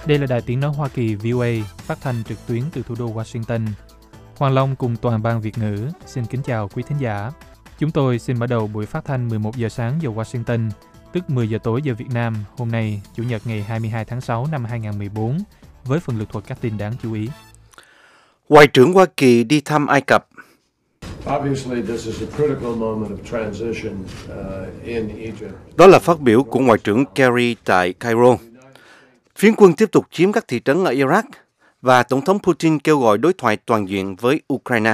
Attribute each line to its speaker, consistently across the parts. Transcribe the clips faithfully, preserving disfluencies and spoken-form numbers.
Speaker 1: Đây là Đài Tiếng Nói Hoa Kỳ vê o a phát thanh trực tuyến từ thủ đô Washington. Hoàng Long cùng toàn ban Việt ngữ xin kính chào quý thính giả. Chúng tôi xin mở đầu buổi phát thanh mười một giờ sáng giờ Washington, tức mười giờ tối giờ Việt Nam, hôm nay, Chủ nhật ngày hai mươi hai tháng sáu năm hai nghìn không trăm mười bốn, với phần lược thuật các tin đáng chú ý.
Speaker 2: Ngoại trưởng Hoa Kỳ đi thăm Ai Cập. Đó là phát biểu của Ngoại trưởng Kerry tại Cairo. Phiến quân tiếp tục chiếm các thị trấn ở Iraq và Tổng thống Putin kêu gọi đối thoại toàn diện với Ukraine.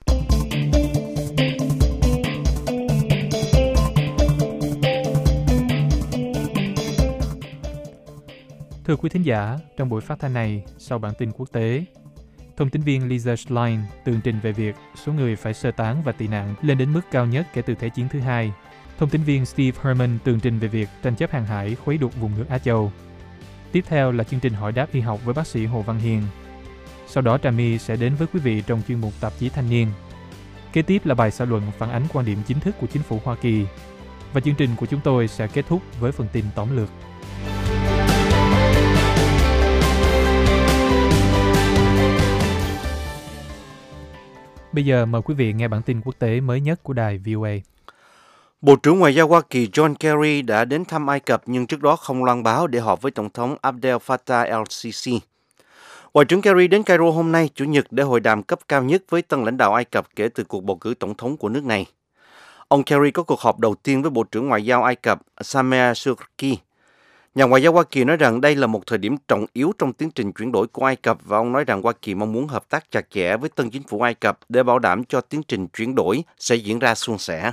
Speaker 1: Thưa quý thính giả, trong buổi phát thanh này, sau bản tin quốc tế, thông tín viên Lisa Schlein tường trình về việc số người phải sơ tán và tị nạn lên đến mức cao nhất kể từ Thế chiến thứ hai. Thông tín viên Steve Herman tường trình về việc tranh chấp hàng hải khuấy đục vùng nước Á Châu. Tiếp theo là chương trình hỏi đáp y học với bác sĩ Hồ Văn Hiền. Sau đó Trà My sẽ đến với quý vị trong chuyên mục tạp chí Thanh niên. Kế tiếp là bài xã luận phản ánh quan điểm chính thức của chính phủ Hoa Kỳ. Và chương trình của chúng tôi sẽ kết thúc với phần tin tóm lược. Bây giờ mời quý vị nghe bản tin quốc tế mới nhất của đài vê o a.
Speaker 2: Bộ trưởng Ngoại giao Hoa Kỳ John Kerry đã đến thăm Ai Cập nhưng trước đó không loan báo để họp với Tổng thống Abdel Fattah el-Sisi. Ngoại trưởng Kerry đến Cairo hôm nay, Chủ nhật, để hội đàm cấp cao nhất với tân lãnh đạo Ai Cập kể từ cuộc bầu cử tổng thống của nước này. Ông Kerry có cuộc họp đầu tiên với Bộ trưởng Ngoại giao Ai Cập Sameh Shoukry. Nhà ngoại giao Hoa Kỳ nói rằng đây là một thời điểm trọng yếu trong tiến trình chuyển đổi của Ai Cập và ông nói rằng Hoa Kỳ mong muốn hợp tác chặt chẽ với tân chính phủ Ai Cập để bảo đảm cho tiến trình chuyển đổi sẽ diễn ra suôn sẻ.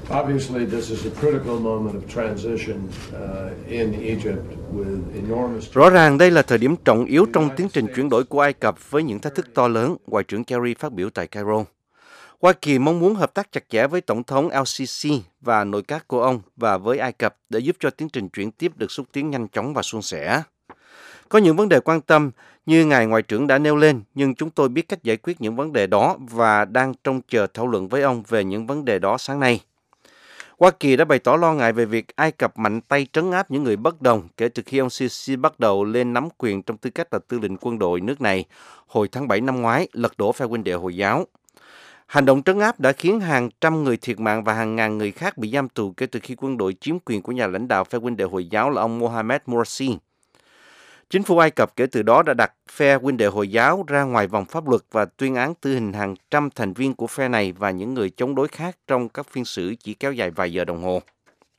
Speaker 2: Rõ ràng đây là thời điểm trọng yếu trong tiến trình chuyển đổi của Ai Cập với những thách thức to lớn, Ngoại trưởng Kerry phát biểu tại Cairo. Hoa Kỳ mong muốn hợp tác chặt chẽ với Tổng thống el-Sisi và nội các của ông và với Ai Cập để giúp cho tiến trình chuyển tiếp được xúc tiến nhanh chóng và suôn sẻ. Có những vấn đề quan tâm như Ngài Ngoại trưởng đã nêu lên, nhưng chúng tôi biết cách giải quyết những vấn đề đó và đang trông chờ thảo luận với ông về những vấn đề đó sáng nay. Hoa Kỳ đã bày tỏ lo ngại về việc Ai Cập mạnh tay trấn áp những người bất đồng kể từ khi ông Sisi bắt đầu lên nắm quyền trong tư cách là tư lệnh quân đội nước này hồi tháng bảy năm ngoái, lật đổ phe huynh đệ Hồi giáo. Hành động trấn áp đã khiến hàng trăm người thiệt mạng và hàng ngàn người khác bị giam tù kể từ khi quân đội chiếm quyền của nhà lãnh đạo phe huynh đệ Hồi giáo là ông Mohamed Morsi. Chính phủ Ai Cập kể từ đó đã đặt phe huynh đệ Hồi giáo ra ngoài vòng pháp luật và tuyên án tử hình hàng trăm thành viên của phe này và những người chống đối khác trong các phiên xử chỉ kéo dài vài giờ đồng hồ.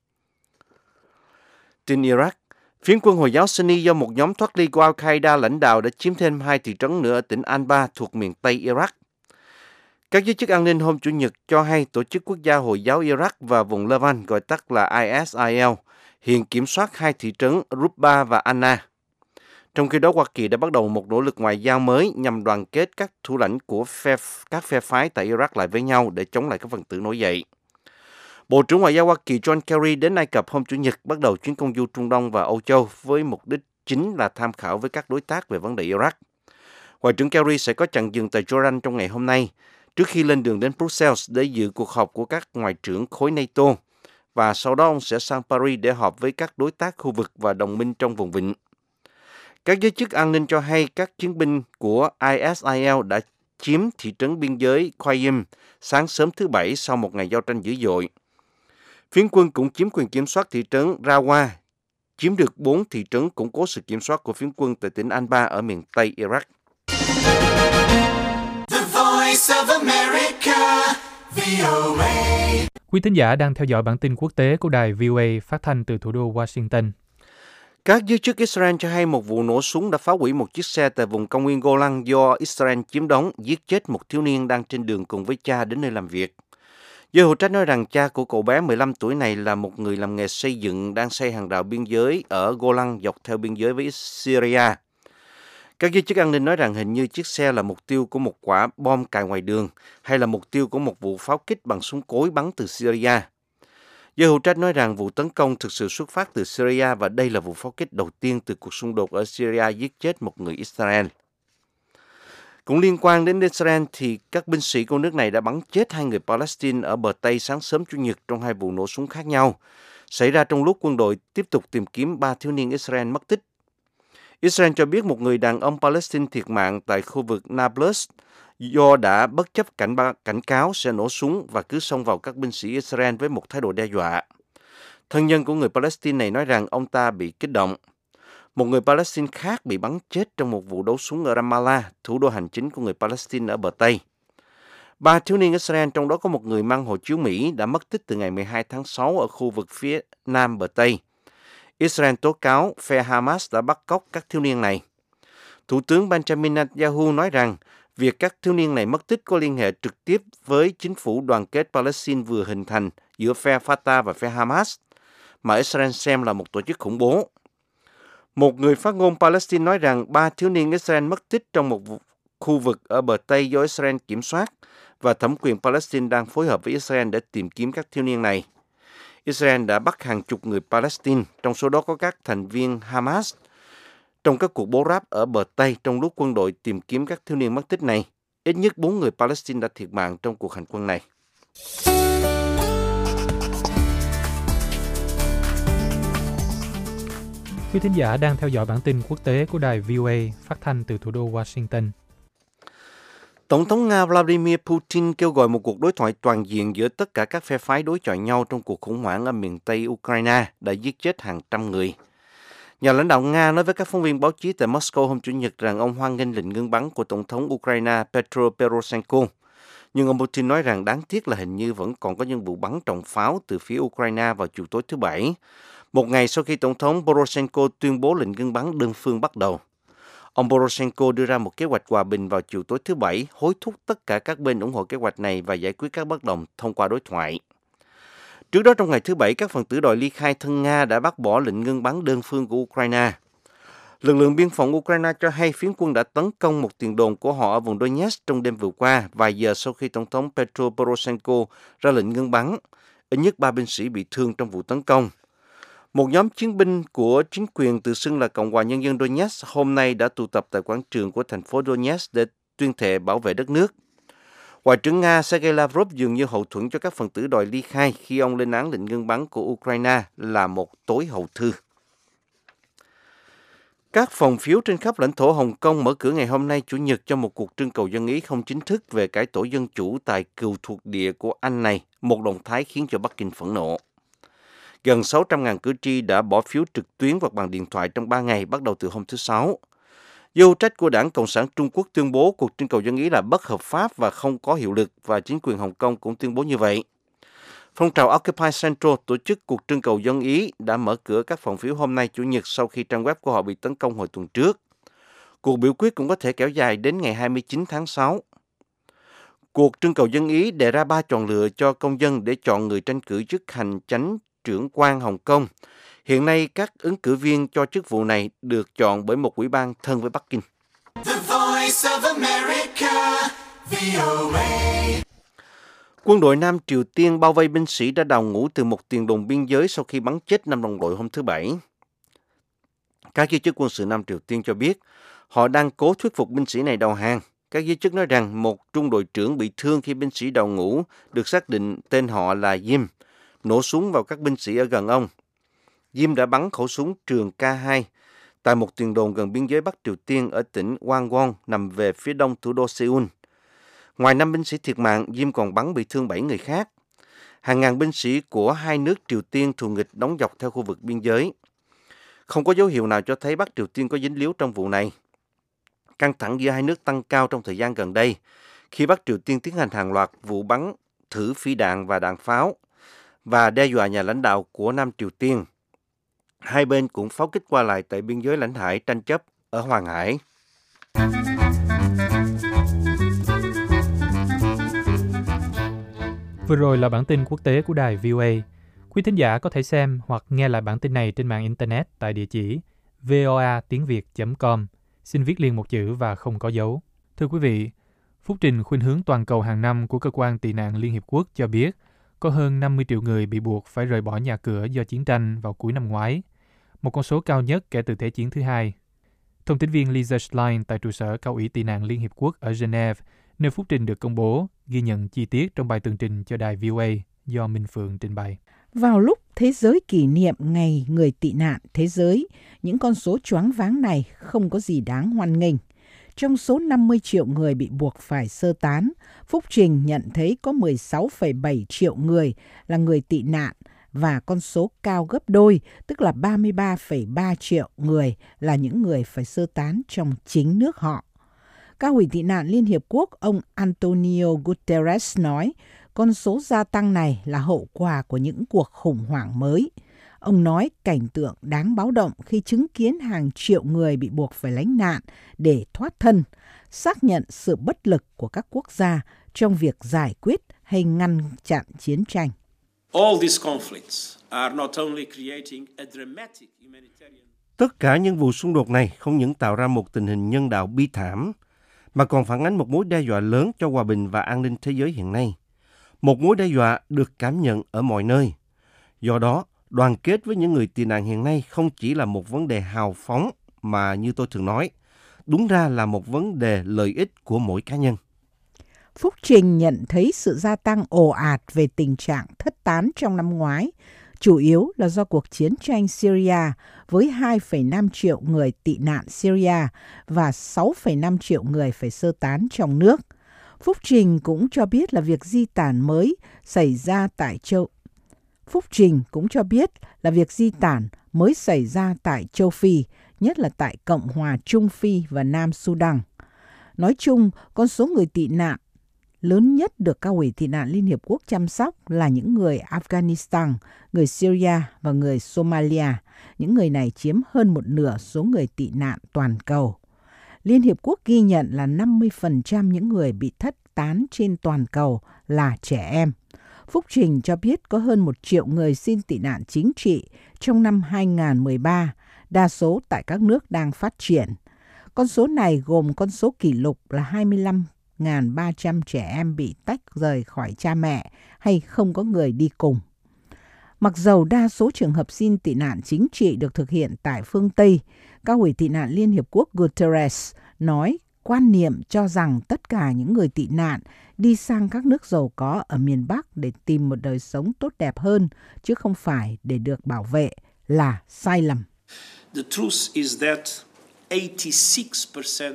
Speaker 2: Tin Iraq, phiến quân Hồi giáo Sunni do một nhóm thoát ly của Al-Qaeda lãnh đạo đã chiếm thêm hai thị trấn nữa ở tỉnh Anbar thuộc miền Tây Iraq. Các giới chức an ninh hôm Chủ nhật cho hay Tổ chức Quốc gia Hồi giáo Iraq và vùng Levant, gọi tắt là i ét i lờ, hiện kiểm soát hai thị trấn Rubba và Anna. Trong khi đó, Hoa Kỳ đã bắt đầu một nỗ lực ngoại giao mới nhằm đoàn kết các thủ lãnh của phe, các phe phái tại Iraq lại với nhau để chống lại các phần tử nổi dậy. Bộ trưởng Ngoại giao Hoa Kỳ John Kerry đến Ai Cập hôm Chủ nhật bắt đầu chuyến công du Trung Đông và Âu Châu với mục đích chính là tham khảo với các đối tác về vấn đề Iraq. Ngoại trưởng Kerry sẽ có chặng dừng tại Jordan trong ngày hôm nay, trước khi lên đường đến Brussels để dự cuộc họp của các ngoại trưởng khối NATO, và sau đó ông sẽ sang Paris để họp với các đối tác khu vực và đồng minh trong vùng vịnh. Các giới chức an ninh cho hay các chiến binh của i ét i lờ đã chiếm thị trấn biên giới Qayyim sáng sớm thứ Bảy sau một ngày giao tranh dữ dội. Phiến quân cũng chiếm quyền kiểm soát thị trấn Rawa, chiếm được bốn thị trấn củng cố sự kiểm soát của phiến quân tại tỉnh Anbar ở miền Tây Iraq.
Speaker 1: Quý thính giả đang theo dõi bản tin quốc tế của đài vê o a phát thanh từ thủ đô Washington.
Speaker 2: Các giới chức Israel cho hay một vụ nổ súng đã phá hủy một chiếc xe tại vùng cao nguyên Golan do Israel chiếm đóng, giết chết một thiếu niên đang trên đường cùng với cha đến nơi làm việc. Giới hữu trách nói rằng cha của cậu bé mười lăm tuổi này là một người làm nghề xây dựng đang xây hàng rào biên giới ở Golan dọc theo biên giới với Syria. Các giới chức an ninh nói rằng hình như chiếc xe là mục tiêu của một quả bom cài ngoài đường hay là mục tiêu của một vụ pháo kích bằng súng cối bắn từ Syria. Giới hữu trách nói rằng vụ tấn công thực sự xuất phát từ Syria và đây là vụ pháo kích đầu tiên từ cuộc xung đột ở Syria giết chết một người Israel. Cũng liên quan đến Israel thì các binh sĩ của nước này đã bắn chết hai người Palestine ở bờ Tây sáng sớm Chủ nhật trong hai vụ nổ súng khác nhau, xảy ra trong lúc quân đội tiếp tục tìm kiếm ba thiếu niên Israel mất tích. Israel cho biết một người đàn ông Palestine thiệt mạng tại khu vực Nablus do đã bất chấp cảnh, ba, cảnh cáo sẽ nổ súng và cứ xông vào các binh sĩ Israel với một thái độ đe dọa. Thân nhân của người Palestine này nói rằng ông ta bị kích động. Một người Palestine khác bị bắn chết trong một vụ đấu súng ở Ramallah, thủ đô hành chính của người Palestine ở bờ Tây. Ba thiếu niên Israel, trong đó có một người mang hộ chiếu Mỹ, đã mất tích từ ngày mười hai tháng sáu ở khu vực phía nam bờ Tây. Israel tố cáo phe Hamas đã bắt cóc các thiếu niên này. Thủ tướng Benjamin Netanyahu nói rằng việc các thiếu niên này mất tích có liên hệ trực tiếp với chính phủ đoàn kết Palestine vừa hình thành giữa phe Fatah và phe Hamas, mà Israel xem là một tổ chức khủng bố. Một người phát ngôn Palestine nói rằng ba thiếu niên Israel mất tích trong một khu vực ở bờ Tây do Israel kiểm soát và thẩm quyền Palestine đang phối hợp với Israel để tìm kiếm các thiếu niên này. Israel đã bắt hàng chục người Palestine, trong số đó có các thành viên Hamas, trong các cuộc bố ráp ở bờ Tây trong lúc quân đội tìm kiếm các thiếu niên mất tích này. Ít nhất bốn người Palestine đã thiệt mạng trong cuộc hành quân này.
Speaker 1: Quý thính giả đang theo dõi bản tin quốc tế của đài vê o a phát thanh từ thủ đô Washington.
Speaker 2: Tổng thống Nga Vladimir Putin kêu gọi một cuộc đối thoại toàn diện giữa tất cả các phe phái đối chọi nhau trong cuộc khủng hoảng ở miền Tây Ukraine đã giết chết hàng trăm người. Nhà lãnh đạo Nga nói với các phóng viên báo chí tại Moscow hôm Chủ nhật rằng ông hoan nghênh lệnh ngưng bắn của Tổng thống Ukraine Petro Poroshenko. Nhưng ông Putin nói rằng đáng tiếc là hình như vẫn còn có những vụ bắn trọng pháo từ phía Ukraine vào chiều tối thứ Bảy, một ngày sau khi Tổng thống Poroshenko tuyên bố lệnh ngưng bắn đơn phương bắt đầu. Ông Poroshenko đưa ra một kế hoạch hòa bình vào chiều tối thứ Bảy, hối thúc tất cả các bên ủng hộ kế hoạch này và giải quyết các bất đồng thông qua đối thoại. Trước đó trong ngày thứ Bảy, các phần tử đòi ly khai thân Nga đã bác bỏ lệnh ngưng bắn đơn phương của Ukraine. Lực lượng biên phòng Ukraine cho hay phiến quân đã tấn công một tiền đồn của họ ở vùng Donetsk trong đêm vừa qua, vài giờ sau khi Tổng thống Petro Poroshenko ra lệnh ngưng bắn. Ít nhất ba binh sĩ bị thương trong vụ tấn công. Một nhóm chiến binh của chính quyền tự xưng là Cộng hòa Nhân dân Donetsk hôm nay đã tụ tập tại quảng trường của thành phố Donetsk để tuyên thệ bảo vệ đất nước. Ngoại trưởng Nga Sergei Lavrov dường như hậu thuẫn cho các phần tử đòi ly khai khi ông lên án lệnh ngưng bắn của Ukraine là một tối hậu thư. Các phòng phiếu trên khắp lãnh thổ Hồng Kông mở cửa ngày hôm nay Chủ nhật cho một cuộc trưng cầu dân ý không chính thức về cải tổ dân chủ tại cựu thuộc địa của Anh này, một động thái khiến cho Bắc Kinh phẫn nộ. Gần sáu trăm nghìn cử tri đã bỏ phiếu trực tuyến hoặc bằng điện thoại trong ba ngày bắt đầu từ hôm thứ Sáu. Giới hữu trách của Đảng Cộng sản Trung Quốc tuyên bố cuộc trưng cầu dân ý là bất hợp pháp và không có hiệu lực, và chính quyền Hồng Kông cũng tuyên bố như vậy. Phong trào Occupy Central tổ chức cuộc trưng cầu dân ý đã mở cửa các phòng phiếu hôm nay Chủ nhật sau khi trang web của họ bị tấn công hồi tuần trước. Cuộc biểu quyết cũng có thể kéo dài đến ngày hai mươi chín tháng sáu. Cuộc trưng cầu dân ý đề ra ba chọn lựa cho công dân để chọn người tranh cử chức hành chánh trưởng quan Hồng Kông. Hiện nay, các ứng cử viên cho chức vụ này được chọn bởi một ủy ban thân với Bắc Kinh. The Voice of America, vê o a. Quân đội Nam Triều Tiên bao vây binh sĩ đã đào ngũ từ một tiền đồn biên giới sau khi bắn chết năm đồng đội hôm thứ Bảy. Các giới chức quân sự Nam Triều Tiên cho biết họ đang cố thuyết phục binh sĩ này đầu hàng. Các giới chức nói rằng một trung đội trưởng bị thương khi binh sĩ đào ngũ được xác định tên họ là Jim nổ súng vào các binh sĩ ở gần ông. Jim đã bắn khẩu súng trường K hai tại một tiền đồn gần biên giới Bắc Triều Tiên ở tỉnh Gangwon nằm về phía đông thủ đô Seoul. Ngoài năm binh sĩ thiệt mạng, Jim còn bắn bị thương bảy người khác. Hàng ngàn binh sĩ của hai nước Triều Tiên thù nghịch đóng dọc theo khu vực biên giới. Không có dấu hiệu nào cho thấy Bắc Triều Tiên có dính líu trong vụ này. Căng thẳng giữa hai nước tăng cao trong thời gian gần đây, khi Bắc Triều Tiên tiến hành hàng loạt vụ bắn thử phi đạn và đạn pháo và đe dọa nhà lãnh đạo của Nam Triều Tiên. Hai bên cũng pháo kích qua lại tại biên giới lãnh hải tranh chấp ở Hoàng Hải.
Speaker 1: Vừa rồi là bản tin quốc tế của đài vê o a. Quý thính giả có thể xem hoặc nghe lại bản tin này trên mạng Internet tại địa chỉ voa tiếng việt chấm com. Xin viết liền một chữ và không có dấu. Thưa quý vị, phúc trình khuynh hướng toàn cầu hàng năm của Cơ quan Tị nạn Liên Hiệp Quốc cho biết có hơn năm mươi triệu người bị buộc phải rời bỏ nhà cửa do chiến tranh vào cuối năm ngoái, một con số cao nhất kể từ Thế chiến thứ hai. Thông tín viên Lisa Schlein tại trụ sở Cao ủy Tị nạn Liên Hiệp Quốc ở Geneva, nơi phúc trình được công bố, ghi nhận chi tiết trong bài tường trình cho đài vê o a do Minh Phượng trình bày.
Speaker 3: Vào lúc Thế giới kỷ niệm Ngày Người Tị nạn Thế giới, những con số choáng váng này không có gì đáng hoan nghênh. Trong số năm mươi triệu người bị buộc phải sơ tán, phúc trình nhận thấy có mười sáu phẩy bảy triệu người là người tị nạn và con số cao gấp đôi, tức là ba mươi ba phẩy ba triệu người là những người phải sơ tán trong chính nước họ. Cao ủy tị nạn Liên Hiệp Quốc ông Antonio Guterres nói con số gia tăng này là hậu quả của những cuộc khủng hoảng mới. Ông nói cảnh tượng đáng báo động khi chứng kiến hàng triệu người bị buộc phải lánh nạn để thoát thân, xác nhận sự bất lực của các quốc gia trong việc giải quyết hay ngăn chặn chiến tranh.
Speaker 4: All these conflicts are not only creating a dramatic humanitarian...
Speaker 2: Tất cả những vụ xung đột này không những tạo ra một tình hình nhân đạo bi thảm, mà còn phản ánh một mối đe dọa lớn cho hòa bình và an ninh thế giới hiện nay. Một mối đe dọa được cảm nhận ở mọi nơi. Do đó, đoàn kết với những người tị nạn hiện nay không chỉ là một vấn đề hào phóng mà như tôi thường nói, đúng ra là một vấn đề lợi ích của mỗi cá nhân.
Speaker 3: Phúc trình nhận thấy sự gia tăng ồ ạt về tình trạng thất tán trong năm ngoái, chủ yếu là do cuộc chiến tranh Syria với hai phẩy năm triệu người tị nạn Syria và sáu phẩy năm triệu người phải sơ tán trong nước. Phúc trình cũng cho biết là việc di tản mới xảy ra tại châu Phúc trình cũng cho biết là việc di tản mới xảy ra tại châu Phi, nhất là tại Cộng hòa Trung Phi và Nam Sudan. Nói chung, con số người tị nạn lớn nhất được Cao ủy tị nạn Liên Hiệp Quốc chăm sóc là những người Afghanistan, người Syria và người Somalia. Những người này chiếm hơn một nửa số người tị nạn toàn cầu. Liên Hiệp Quốc ghi nhận là năm mươi phần trăm những người bị thất tán trên toàn cầu là trẻ em. Phúc trình cho biết có hơn một triệu người xin tị nạn chính trị trong năm hai không một ba, đa số tại các nước đang phát triển. Con số này gồm con số kỷ lục là hai mươi lăm nghìn ba trăm trẻ em bị tách rời khỏi cha mẹ hay không có người đi cùng. Mặc dầu đa số trường hợp xin tị nạn chính trị được thực hiện tại phương Tây, Cao ủy tị nạn Liên Hiệp Quốc Guterres nói quan niệm cho rằng tất cả những người tị nạn đi sang các nước giàu có ở miền Bắc để tìm một đời sống tốt đẹp hơn, chứ không phải để được bảo vệ, là sai lầm.
Speaker 4: The truth is that eighty-six percent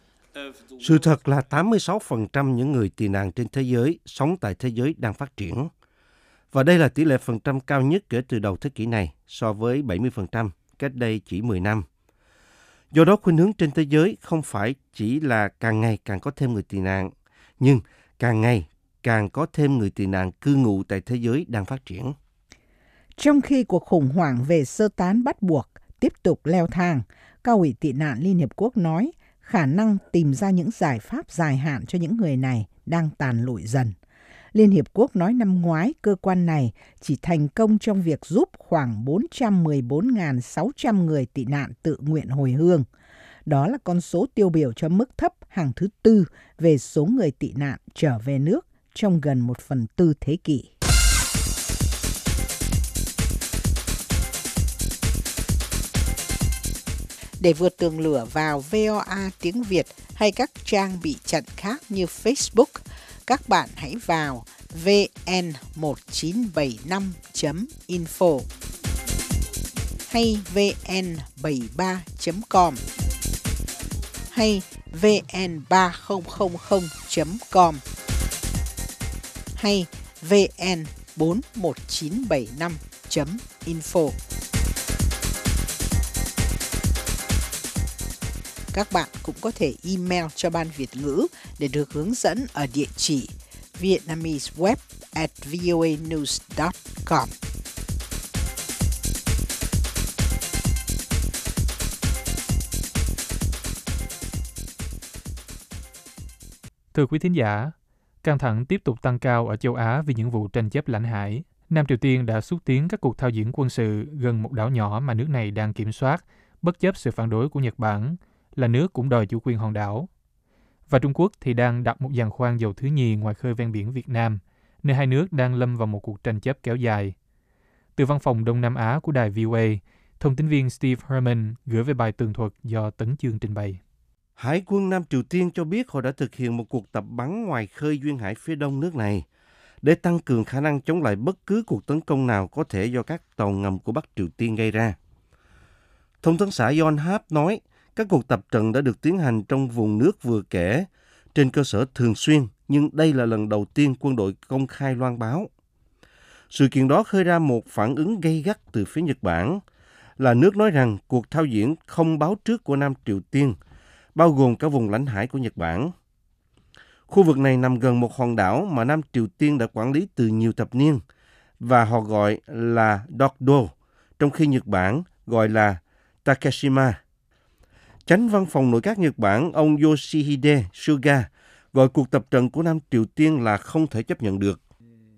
Speaker 2: Sự thật là tám mươi sáu phần trăm những người tị nạn trên thế giới sống tại thế giới đang phát triển. Và đây là tỷ lệ phần trăm cao nhất kể từ đầu thế kỷ này so với bảy mươi phần trăm cách đây chỉ mười năm. Do đó khuynh hướng trên thế giới không phải chỉ là càng ngày càng có thêm người tị nạn, nhưng càng ngày càng có thêm người tị nạn cư ngụ tại thế giới đang phát triển.
Speaker 3: Trong khi cuộc khủng hoảng về sơ tán bắt buộc tiếp tục leo thang, Cao ủy tị nạn Liên Hiệp Quốc nói khả năng tìm ra những giải pháp dài hạn cho những người này đang tàn lụi dần. Liên Hiệp Quốc nói năm ngoái cơ quan này chỉ thành công trong việc giúp khoảng bốn trăm mười bốn nghìn sáu trăm người tị nạn tự nguyện hồi hương. Đó là con số tiêu biểu cho mức thấp hàng thứ tư về số người tị nạn trở về nước trong gần một phần tư thế kỷ. Để vượt tường lửa vào vê o a tiếng Việt hay các trang bị chặn khác như Facebook, các bạn hãy vào vê en một chín bảy năm chấm info hay vê en bảy ba chấm com hay vê en ba không không không chấm com hay vê en bốn một chín bảy năm chấm info. Các bạn cũng có thể email cho Ban Việt ngữ để được hướng dẫn ở địa chỉ vietnameseweb at voanews dot com.
Speaker 1: Thưa quý thính giả, căng thẳng tiếp tục tăng cao ở châu Á vì những vụ tranh chấp lãnh hải. Nam Triều Tiên đã xúc tiến các cuộc thao diễn quân sự gần một đảo nhỏ mà nước này đang kiểm soát, bất chấp sự phản đối của Nhật Bản, là nước cũng đòi chủ quyền hòn đảo. Và Trung Quốc thì đang đặt một giàn khoan dầu thứ nhì ngoài khơi ven biển Việt Nam, nơi hai nước đang lâm vào một cuộc tranh chấp kéo dài. Từ văn phòng Đông Nam Á của đài vê o a, thông tín viên Steve Herman gửi về bài tường thuật do Tấn Chương trình bày.
Speaker 2: Hải quân Nam Triều Tiên cho biết họ đã thực hiện một cuộc tập bắn ngoài khơi duyên hải phía đông nước này. để tăng cường khả năng chống lại bất cứ cuộc tấn công nào có thể do các tàu ngầm của Bắc Triều Tiên gây ra. Thông tấn xã Yonhap nói các cuộc tập trận đã được tiến hành trong vùng nước vừa kể trên cơ sở thường xuyên, nhưng đây là lần đầu tiên quân đội công khai loan báo. Sự kiện đó khơi ra một phản ứng gay gắt từ phía Nhật Bản, là nước nói rằng cuộc thao diễn không báo trước của Nam Triều Tiên, bao gồm cả vùng lãnh hải của Nhật Bản. Khu vực này nằm gần một hòn đảo mà Nam Triều Tiên đã quản lý từ nhiều thập niên, và họ gọi là Dokdo, trong khi Nhật Bản gọi là Takeshima. Chánh văn phòng nội các Nhật Bản, ông Yoshihide Suga, gọi cuộc tập trận của Nam Triều Tiên là không thể chấp nhận được.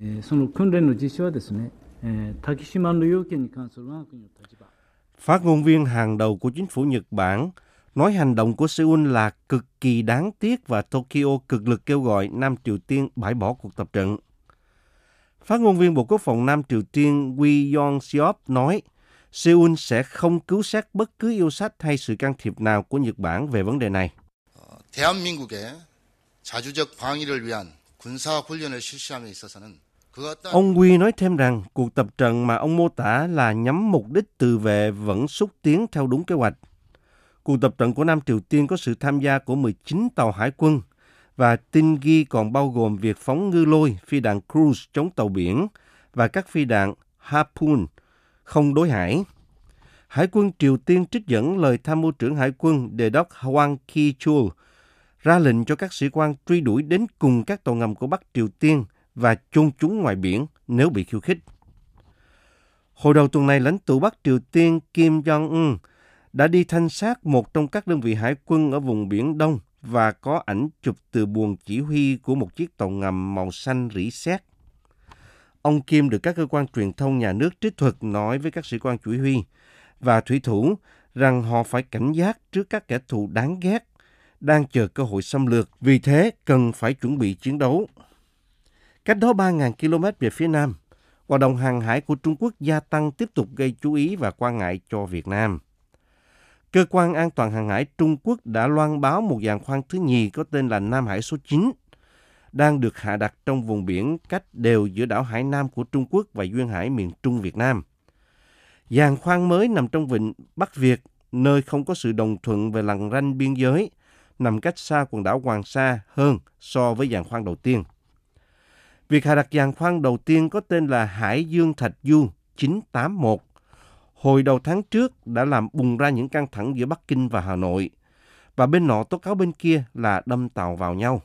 Speaker 2: Phát ngôn viên hàng đầu của chính phủ Nhật Bản nói hành động của Seoul là cực kỳ đáng tiếc và Tokyo cực lực kêu gọi Nam Triều Tiên bãi bỏ cuộc tập trận. Phát ngôn viên Bộ Quốc phòng Nam Triều Tiên Wi Yong-seop nói Seoul sẽ không cứu xét bất cứ yêu sách hay sự can thiệp nào của Nhật Bản về vấn đề này.
Speaker 5: 대한민국의 자주적 방위를 위한 군사 훈련을 실시함에 있어서는
Speaker 2: Ông Wi nói thêm rằng cuộc tập trận mà ông mô tả là nhắm mục đích tự vệ vẫn xúc tiến theo đúng kế hoạch. Cuộc tập trận của Nam Triều Tiên có sự tham gia của mười chín tàu hải quân, và tin ghi còn bao gồm việc phóng ngư lôi, phi đạn cruise chống tàu biển và các phi đạn Harpoon không đối hải. Hải quân Triều Tiên trích dẫn lời tham mưu trưởng hải quân Đề đốc Hwang Ki-chul ra lệnh cho các sĩ quan truy đuổi đến cùng các tàu ngầm của Bắc Triều Tiên và chôn chúng ngoài biển nếu bị khiêu khích. Hồi đầu tuần này, lãnh tụ Bắc Triều Tiên Kim Jong-un đã đi thanh sát một trong các đơn vị hải quân ở vùng Biển Đông và có ảnh chụp từ buồng chỉ huy của một chiếc tàu ngầm màu xanh rỉ sét. Ông Kim được các cơ quan truyền thông nhà nước trích thuật nói với các sĩ quan chỉ huy và thủy thủ rằng họ phải cảnh giác trước các kẻ thù đáng ghét đang chờ cơ hội xâm lược, vì thế cần phải chuẩn bị chiến đấu. Cách đó ba nghìn ki lô mét về phía nam, hoạt động hàng hải của Trung Quốc gia tăng tiếp tục gây chú ý và quan ngại cho Việt Nam. Cơ quan An toàn hàng hải Trung Quốc đã loan báo một giàn khoan thứ nhì có tên là Nam Hải số chín, đang được hạ đặt trong vùng biển cách đều giữa đảo Hải Nam của Trung Quốc và duyên hải miền Trung Việt Nam. Giàn khoan mới nằm trong vịnh Bắc Việt, nơi không có sự đồng thuận về lằn ranh biên giới, nằm cách xa quần đảo Hoàng Sa hơn so với giàn khoan đầu tiên. Việc hạ đặt giàn khoan đầu tiên có tên là Hải Dương Thạch Du chín tám mốt. Hồi đầu tháng trước đã làm bùng ra những căng thẳng giữa Bắc Kinh và Hà Nội, và bên nọ tố cáo bên kia là đâm tàu vào nhau.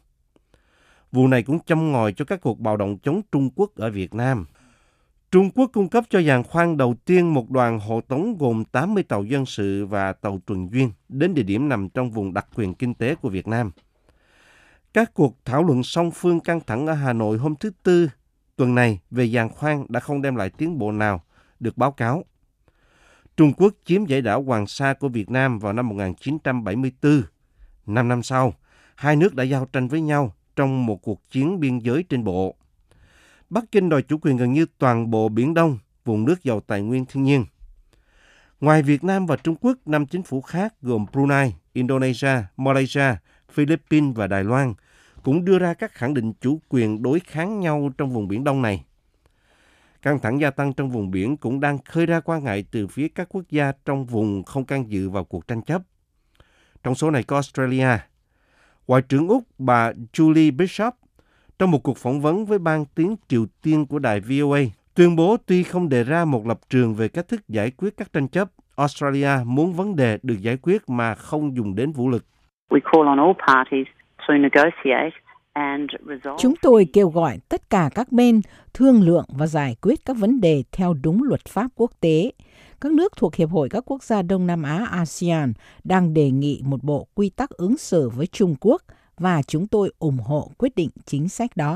Speaker 2: Vụ này cũng châm ngòi cho các cuộc bạo động chống Trung Quốc ở Việt Nam. Trung Quốc cung cấp cho giàn khoan đầu tiên một đoàn hộ tống gồm tám mươi tàu dân sự và tàu tuần duyên đến địa điểm nằm trong vùng đặc quyền kinh tế của Việt Nam. Các cuộc thảo luận song phương căng thẳng ở Hà Nội hôm thứ Tư tuần này về giàn khoan đã không đem lại tiến bộ nào được báo cáo. Trung Quốc chiếm dãy đảo Hoàng Sa của Việt Nam vào năm một nghìn chín trăm bảy mươi tư. Năm năm sau, hai nước đã giao tranh với nhau trong một cuộc chiến biên giới trên bộ. Bắc Kinh đòi chủ quyền gần như toàn bộ Biển Đông, vùng nước giàu tài nguyên thiên nhiên. Ngoài Việt Nam và Trung Quốc, năm chính phủ khác gồm Brunei, Indonesia, Malaysia, Philippines và Đài Loan cũng đưa ra các khẳng định chủ quyền đối kháng nhau trong vùng Biển Đông này. Căng thẳng gia tăng trong vùng biển cũng đang khơi ra quan ngại từ phía các quốc gia trong vùng không can dự vào cuộc tranh chấp. Trong số này có Australia. Ngoại trưởng Úc bà Julie Bishop, trong một cuộc phỏng vấn với ban tiếng Triều Tiên của đài vê o a, tuyên bố tuy không đề ra một lập trường về cách thức giải quyết các tranh chấp, Australia muốn vấn đề được giải quyết mà không dùng đến vũ lực.
Speaker 6: We call on all parties to negotiate.
Speaker 3: Chúng tôi kêu gọi tất cả các bên thương lượng và giải quyết các vấn đề theo đúng luật pháp quốc tế. Các nước thuộc Hiệp hội các quốc gia Đông Nam Á a sê an đang đề nghị một bộ quy tắc ứng xử với Trung Quốc và chúng tôi ủng hộ quyết định chính sách đó.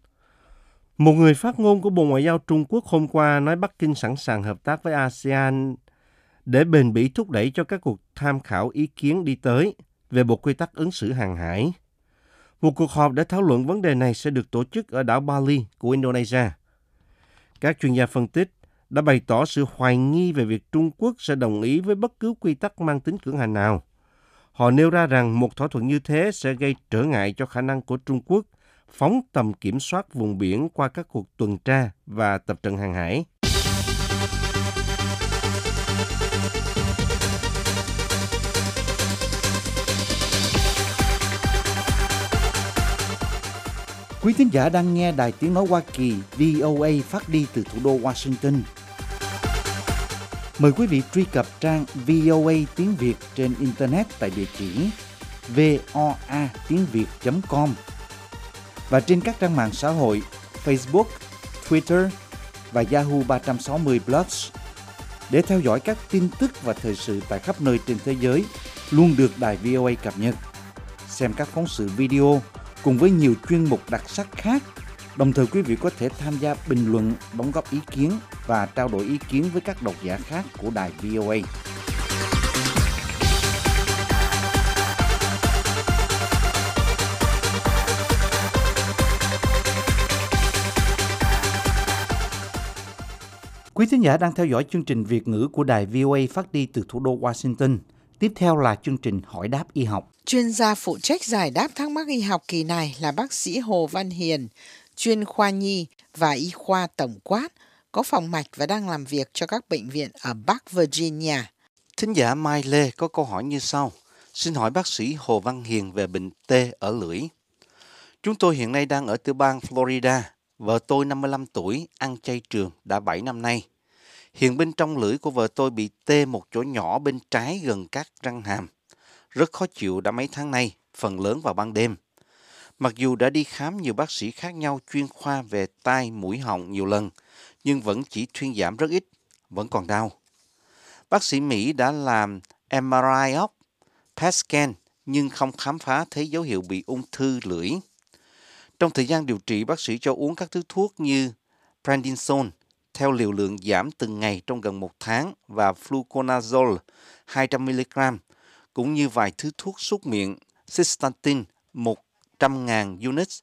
Speaker 2: Một người phát ngôn của Bộ Ngoại giao Trung Quốc hôm qua nói Bắc Kinh sẵn sàng hợp tác với a sê an để bền bỉ thúc đẩy cho các cuộc tham khảo ý kiến đi tới về bộ quy tắc ứng xử hàng hải. Một cuộc họp để thảo luận vấn đề này sẽ được tổ chức ở đảo Bali của Indonesia. Các chuyên gia phân tích đã bày tỏ sự hoài nghi về việc Trung Quốc sẽ đồng ý với bất cứ quy tắc mang tính cưỡng hành nào. Họ nêu ra rằng một thỏa thuận như thế sẽ gây trở ngại cho khả năng của Trung Quốc phóng tầm kiểm soát vùng biển qua các cuộc tuần tra và tập trận hàng hải. Quý thính giả đang nghe Đài Tiếng Nói Hoa Kỳ vê o a phát đi từ thủ đô Washington. Mời quý vị truy cập trang vê o a tiếng Việt trên Internet tại địa chỉ voa tiếng việt chấm com và trên các trang mạng xã hội Facebook, Twitter và Yahoo ba trăm sáu mươi Plus để theo dõi các tin tức và thời sự tại khắp nơi trên thế giới luôn được Đài vê o a cập nhật. Xem các phóng sự video cùng với nhiều chuyên mục đặc sắc khác. Đồng thời quý vị có thể tham gia bình luận, đóng góp ý kiến và trao đổi ý kiến với các độc giả khác của Đài vê o a. Quý thính giả đang theo dõi chương trình Việt ngữ của Đài vê o a phát đi từ thủ đô Washington. Tiếp theo là chương trình Hỏi đáp y học.
Speaker 3: Chuyên gia phụ trách giải đáp thắc mắc y học kỳ này là bác sĩ Hồ Văn Hiền, chuyên khoa nhi và y khoa tổng quát, có phòng mạch và đang làm việc cho các bệnh viện ở Bắc Virginia.
Speaker 2: Thính giả Mai Lê có câu hỏi như sau. Xin hỏi bác sĩ Hồ Văn Hiền về bệnh tê ở lưỡi. Chúng tôi hiện nay đang ở tiểu bang Florida. Vợ tôi năm mươi lăm tuổi, ăn chay trường đã bảy năm nay. Hiện bên trong lưỡi của vợ tôi bị tê một chỗ nhỏ bên trái gần các răng hàm. Rất khó chịu đã mấy tháng nay, phần lớn vào ban đêm. Mặc dù đã đi khám nhiều bác sĩ khác nhau chuyên khoa về tai, mũi, họng nhiều lần, nhưng vẫn chỉ thuyên giảm rất ít, vẫn còn đau. Bác sĩ Mỹ đã làm em rờ i ốc, pê e tê scan, nhưng không khám phá thấy dấu hiệu bị ung thư lưỡi. Trong thời gian điều trị, bác sĩ cho uống các thứ thuốc như prednisone, theo liều lượng giảm từng ngày trong gần một tháng và fluconazole hai trăm mi-li-gam, cũng như vài thứ thuốc súc miệng, cystatin một trăm nghìn units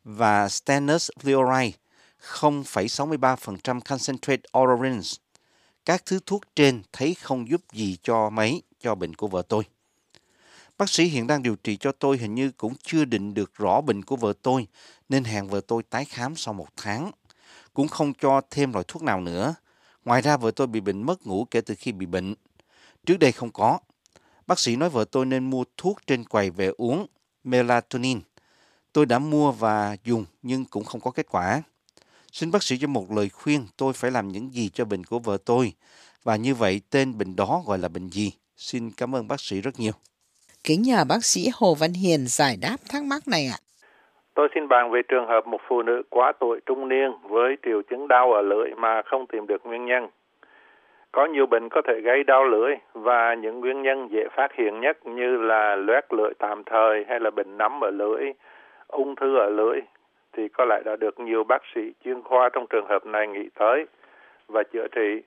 Speaker 2: và stannous fluoride không phẩy sáu mươi ba phần trăm concentrate oral. Các thứ thuốc trên thấy không giúp gì cho mấy cho bệnh của vợ tôi. Bác sĩ hiện đang điều trị cho tôi hình như cũng chưa định được rõ bệnh của vợ tôi, nên hẹn vợ tôi tái khám sau một tháng. Cũng không cho thêm loại thuốc nào nữa. Ngoài ra vợ tôi bị bệnh mất ngủ kể từ khi bị bệnh. Trước đây không có. Bác sĩ nói vợ tôi nên mua thuốc trên quầy về uống, melatonin. Tôi đã mua và dùng nhưng cũng không có kết quả. Xin bác sĩ cho một lời khuyên tôi phải làm những gì cho bệnh của vợ tôi. Và như vậy tên bệnh đó gọi là bệnh gì? Xin cảm ơn bác sĩ rất nhiều.
Speaker 3: Kính nhờ bác sĩ Hồ Văn Hiền giải đáp thắc mắc này ạ.
Speaker 7: Tôi xin bàn về trường hợp một phụ nữ quá tuổi trung niên với triệu chứng đau ở lưỡi mà không tìm được nguyên nhân. Có nhiều bệnh có thể gây đau lưỡi và những nguyên nhân dễ phát hiện nhất như là loét lưỡi tạm thời hay là bệnh nấm ở lưỡi, ung thư ở lưỡi thì có lẽ đã được nhiều bác sĩ chuyên khoa trong trường hợp này nghĩ tới và chữa trị.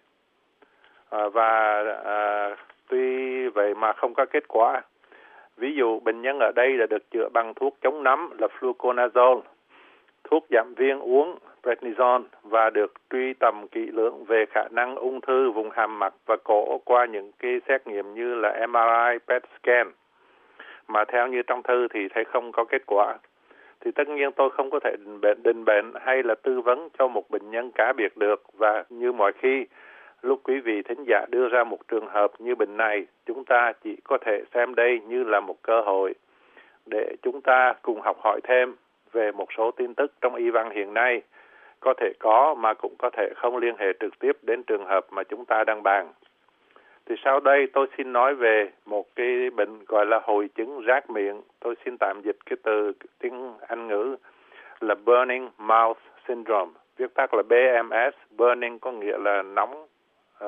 Speaker 7: À, và à, tuy vậy mà không có kết quả. Ví dụ bệnh nhân ở đây đã được chữa bằng thuốc chống nấm là fluconazole, thuốc giảm viêm uống prednisone và được truy tầm kỹ lưỡng về khả năng ung thư vùng hàm mặt và cổ qua những cái xét nghiệm như là em rờ i, pê e tê scan. Mà theo như trong thư thì thấy không có kết quả. Thì tất nhiên tôi không có thể định bệnh, định bệnh hay là tư vấn cho một bệnh nhân cá biệt được. Và như mọi khi, lúc quý vị thính giả đưa ra một trường hợp như bệnh này, chúng ta chỉ có thể xem đây như là một cơ hội để chúng ta cùng học hỏi thêm về một số tin tức trong y văn hiện nay. Có thể có mà cũng có thể không liên hệ trực tiếp đến trường hợp mà chúng ta đang bàn. Thì sau đây tôi xin nói về một cái bệnh gọi là hội chứng rát miệng. Tôi xin tạm dịch cái từ tiếng Anh ngữ là Burning Mouth Syndrome. Viết tắt là bê em ét. Burning có nghĩa là nóng, uh,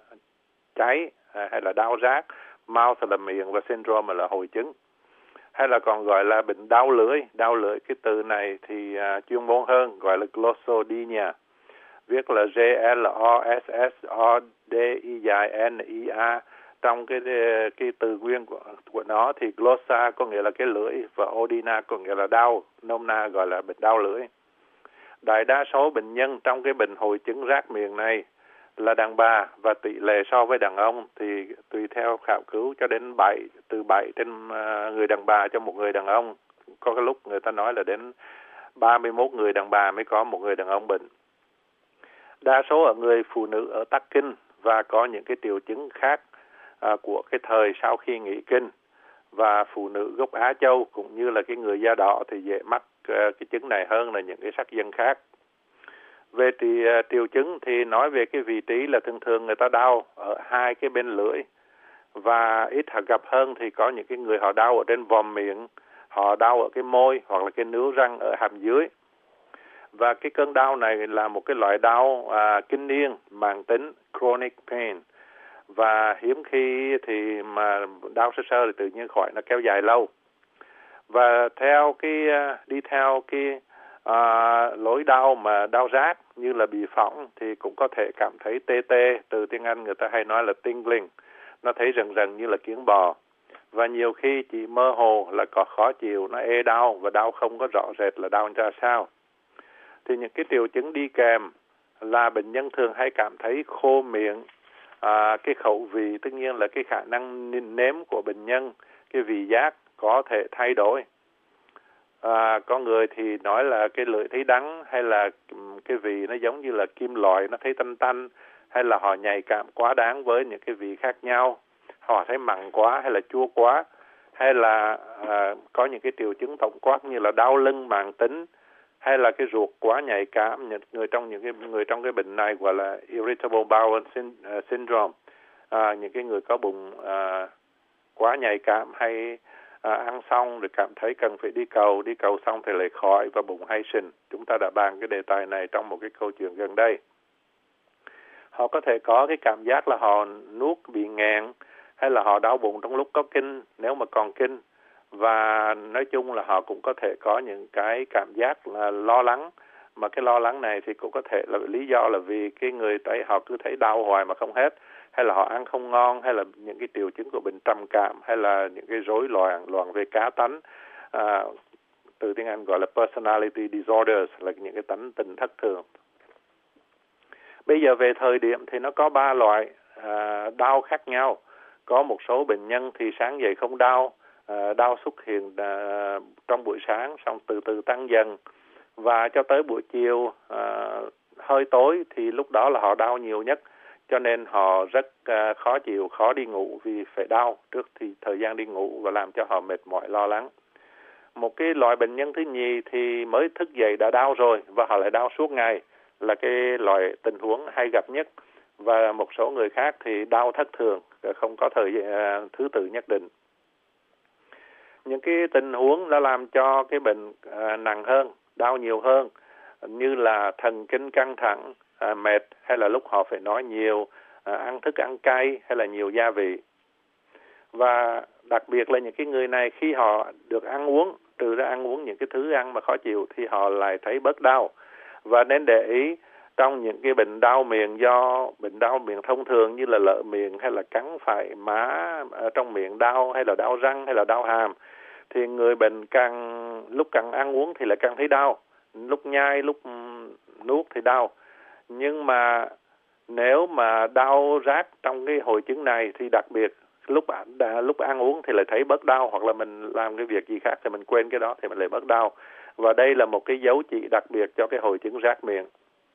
Speaker 7: cháy uh, hay là đau rát. Mouth là miệng và syndrome là hội chứng. Hay là còn gọi là bệnh đau lưỡi. Đau lưỡi cái từ này thì uh, chuyên môn hơn gọi là glossodynia. Viết là G L O S S O D I N I A. Trong cái cái từ nguyên của, của nó thì glossa có nghĩa là cái lưỡi và odyna có nghĩa là đau, nôm na gọi là bệnh đau lưỡi. Đại đa số bệnh nhân trong cái bệnh hội chứng rát miệng này là đàn bà và tỷ lệ so với đàn ông thì tùy theo khảo cứu cho đến bảy, từ bảy trên người đàn bà cho một người đàn ông. Có cái lúc người ta nói là đến ba mươi mốt người đàn bà mới có một người đàn ông bệnh. Đa số ở người phụ nữ ở tắc kinh và có những cái triệu chứng khác à, của cái thời sau khi nghỉ kinh. Và phụ nữ gốc Á Châu cũng như là cái người da đỏ thì dễ mắc uh, cái chứng này hơn là những cái sắc dân khác. Về thì, uh, triệu chứng thì nói về cái vị trí là thường thường người ta đau ở hai cái bên lưỡi. Và ít họ gặp hơn thì có những cái người họ đau ở trên vòm miệng, họ đau ở cái môi hoặc là cái nướu răng ở hàm dưới. Và cái cơn đau này là một cái loại đau à, kinh niên, mãn tính, chronic pain. Và hiếm khi thì mà đau sơ sơ thì tự nhiên khỏi, nó kéo dài lâu. Và theo cái đi theo cái à, lối đau mà đau rát như là bị phỏng thì cũng có thể cảm thấy tê tê, từ tiếng Anh người ta hay nói là tingling, nó thấy rần rần như là kiến bò. Và nhiều khi chỉ mơ hồ là có khó chịu, nó ê đau và đau không có rõ rệt là đau ra sao. Thì những cái triệu chứng đi kèm là bệnh nhân thường hay cảm thấy khô miệng, à, cái khẩu vị, tất nhiên là cái khả năng nếm của bệnh nhân, cái vị giác có thể thay đổi. À, có người thì nói là cái lưỡi thấy đắng, hay là cái vị nó giống như là kim loại, nó thấy tanh tanh, hay là họ nhạy cảm quá đáng với những cái vị khác nhau, họ thấy mặn quá hay là chua quá, hay là à, có những cái triệu chứng tổng quát như là đau lưng mãn tính, hay là cái ruột quá nhạy cảm. Những người trong những cái người trong cái bệnh này gọi là irritable bowel syndrome, à, những cái người có bụng à, quá nhạy cảm, hay à, ăn xong rồi cảm thấy cần phải đi cầu, đi cầu xong thì lại khỏi và bụng hay sình. Chúng ta đã bàn cái đề tài này trong một cái câu chuyện gần đây. Họ có thể có cái cảm giác là họ nuốt bị nghẹn, hay là họ đau bụng trong lúc có kinh nếu mà còn kinh. Và nói chung là họ cũng có thể có những cái cảm giác là lo lắng, mà cái lo lắng này thì cũng có thể là lý do là vì cái người thấy họ cứ thấy đau hoài mà không hết, hay là họ ăn không ngon, hay là những cái triệu chứng của bệnh trầm cảm, hay là những cái rối loạn loạn về cá tánh, à, từ tiếng Anh gọi là personality disorders, là những cái tánh tình thất thường. Bây giờ về thời điểm thì nó có ba loại à, đau khác nhau. Có một số bệnh nhân thì sáng dậy không đau, à, đau xuất hiện à, trong buổi sáng, xong từ từ tăng dần, và cho tới buổi chiều à, hơi tối thì lúc đó là họ đau nhiều nhất, cho nên họ rất à, khó chịu, khó đi ngủ vì phải đau trước thì thời gian đi ngủ, và làm cho họ mệt mỏi lo lắng. Một cái loại bệnh nhân thứ nhì thì mới thức dậy đã đau rồi và họ lại đau suốt ngày, là cái loại tình huống hay gặp nhất. Và một số người khác thì đau thất thường, không có thời uh, thứ tự nhất định. Những cái tình huống đã làm cho cái bệnh uh, nặng hơn, đau nhiều hơn, như là thần kinh căng thẳng, uh, mệt, hay là lúc họ phải nói nhiều, uh, ăn thức ăn cay, hay là nhiều gia vị. Và đặc biệt là những cái người này khi họ được ăn uống, trừ ra ăn uống những cái thứ ăn mà khó chịu, thì họ lại thấy bớt đau. Và nên để ý, trong những cái bệnh đau miệng do bệnh đau miệng thông thường như là lợ miệng, hay là cắn phải má ở trong miệng đau, hay là đau răng, hay là đau hàm, thì người bệnh càng lúc càng ăn uống thì lại càng thấy đau, lúc nhai, lúc nuốt thì đau. Nhưng mà nếu mà đau rát trong cái hội chứng này thì đặc biệt lúc đã, lúc ăn uống thì lại thấy bớt đau, hoặc là mình làm cái việc gì khác thì mình quên cái đó thì mình lại bớt đau. Và đây là một cái dấu chỉ đặc biệt cho cái hội chứng rát miệng.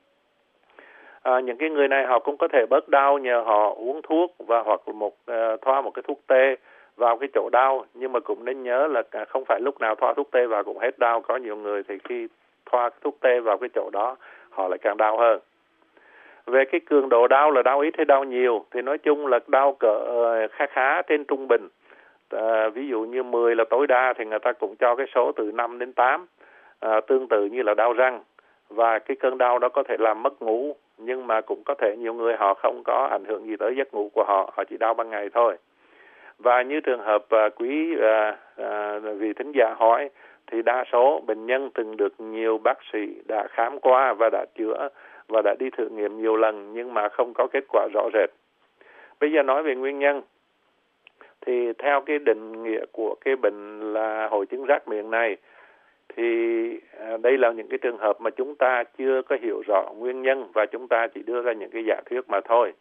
Speaker 7: À, những cái người này họ cũng có thể bớt đau nhờ họ uống thuốc và hoặc một uh, thoa một cái thuốc tê vào cái chỗ đau, nhưng mà cũng nên nhớ là không phải lúc nào thoa thuốc tê vào cũng hết đau. Có nhiều người thì khi thoa thuốc tê vào cái chỗ đó họ lại càng đau hơn. Về cái cường độ đau là đau ít hay đau nhiều thì nói chung là đau cỡ uh, khá khá trên trung bình. À, ví dụ như mười là tối đa thì người ta cũng cho cái số từ năm đến tám, à, tương tự như là đau răng. Và cái cơn đau đó có thể làm mất ngủ, nhưng mà cũng có thể nhiều người họ không có ảnh hưởng gì tới giấc ngủ của họ, họ chỉ đau ban ngày thôi. Và như trường hợp uh, quý uh, uh, vị thính giả hỏi, thì đa số bệnh nhân từng được nhiều bác sĩ đã khám qua và đã chữa và đã đi thử nghiệm nhiều lần, nhưng mà không có kết quả rõ rệt. Bây giờ nói về nguyên nhân, thì theo cái định nghĩa của cái bệnh là hội chứng rát miệng này, thì à, đây là những cái trường hợp mà chúng ta chưa có hiểu rõ nguyên nhân và chúng ta chỉ đưa ra những cái giả thuyết mà thôi.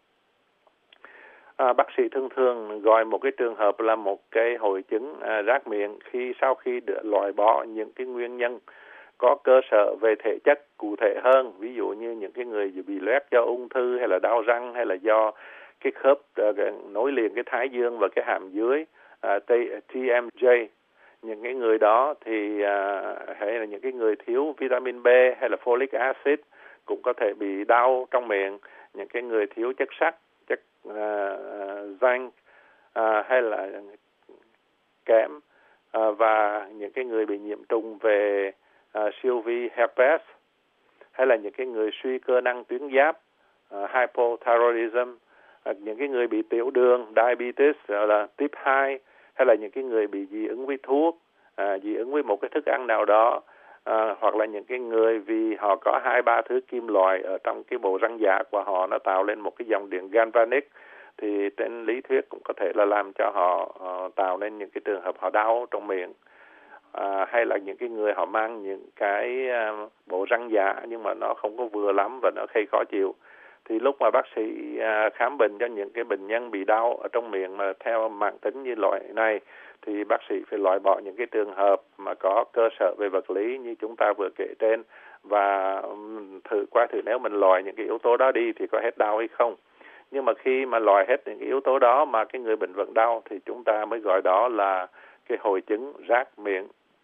Speaker 7: À, bác sĩ thường thường gọi một cái trường hợp là một cái hội chứng à, rát miệng khi sau khi được loại bỏ những cái nguyên nhân có cơ sở về thể chất cụ thể hơn, ví dụ như những cái người bị loét do ung thư hay là đau răng hay là do cái khớp uh, nối liền cái thái dương và cái hàm dưới, uh, T M J. Những cái người đó thì uh, hay là những cái người thiếu vitamin B hay là folic acid cũng có thể bị đau trong miệng. Những cái người thiếu chất sắt, chất uh, zinc uh, hay là kẽm, uh, và những cái người bị nhiễm trùng về uh, siêu vi herpes, hay là những cái người suy cơ năng tuyến giáp, uh, hypothyroidism, uh, những cái người bị tiểu đường, diabetes uh, là type hai, hay là những cái người bị dị ứng với thuốc, à, dị ứng với một cái thức ăn nào đó, à, hoặc là những cái người vì họ có hai ba thứ kim loại ở trong cái bộ răng dạ của họ, nó tạo lên một cái dòng điện galvanic, thì trên lý thuyết cũng có thể là làm cho họ uh, tạo nên những cái trường hợp họ đau trong miệng. À, hay là những cái người họ mang những cái uh, bộ răng dạ nhưng mà nó không có vừa lắm và nó gây khó chịu, thì lúc mà bác sĩ uh, khám bệnh cho những cái bệnh nhân bị đau ở trong miệng mà theo mãn tính như loại này, thì bác sĩ phải loại bỏ những cái trường hợp mà có cơ sở về vật lý như chúng ta vừa kể trên, và um, thử qua thử nếu mình loại những cái yếu tố đó đi thì có hết đau hay không. Nhưng mà khi mà loại hết những cái yếu tố đó mà cái người bệnh vẫn đau thì chúng ta mới gọi đó là cái hội chứng rát miệng.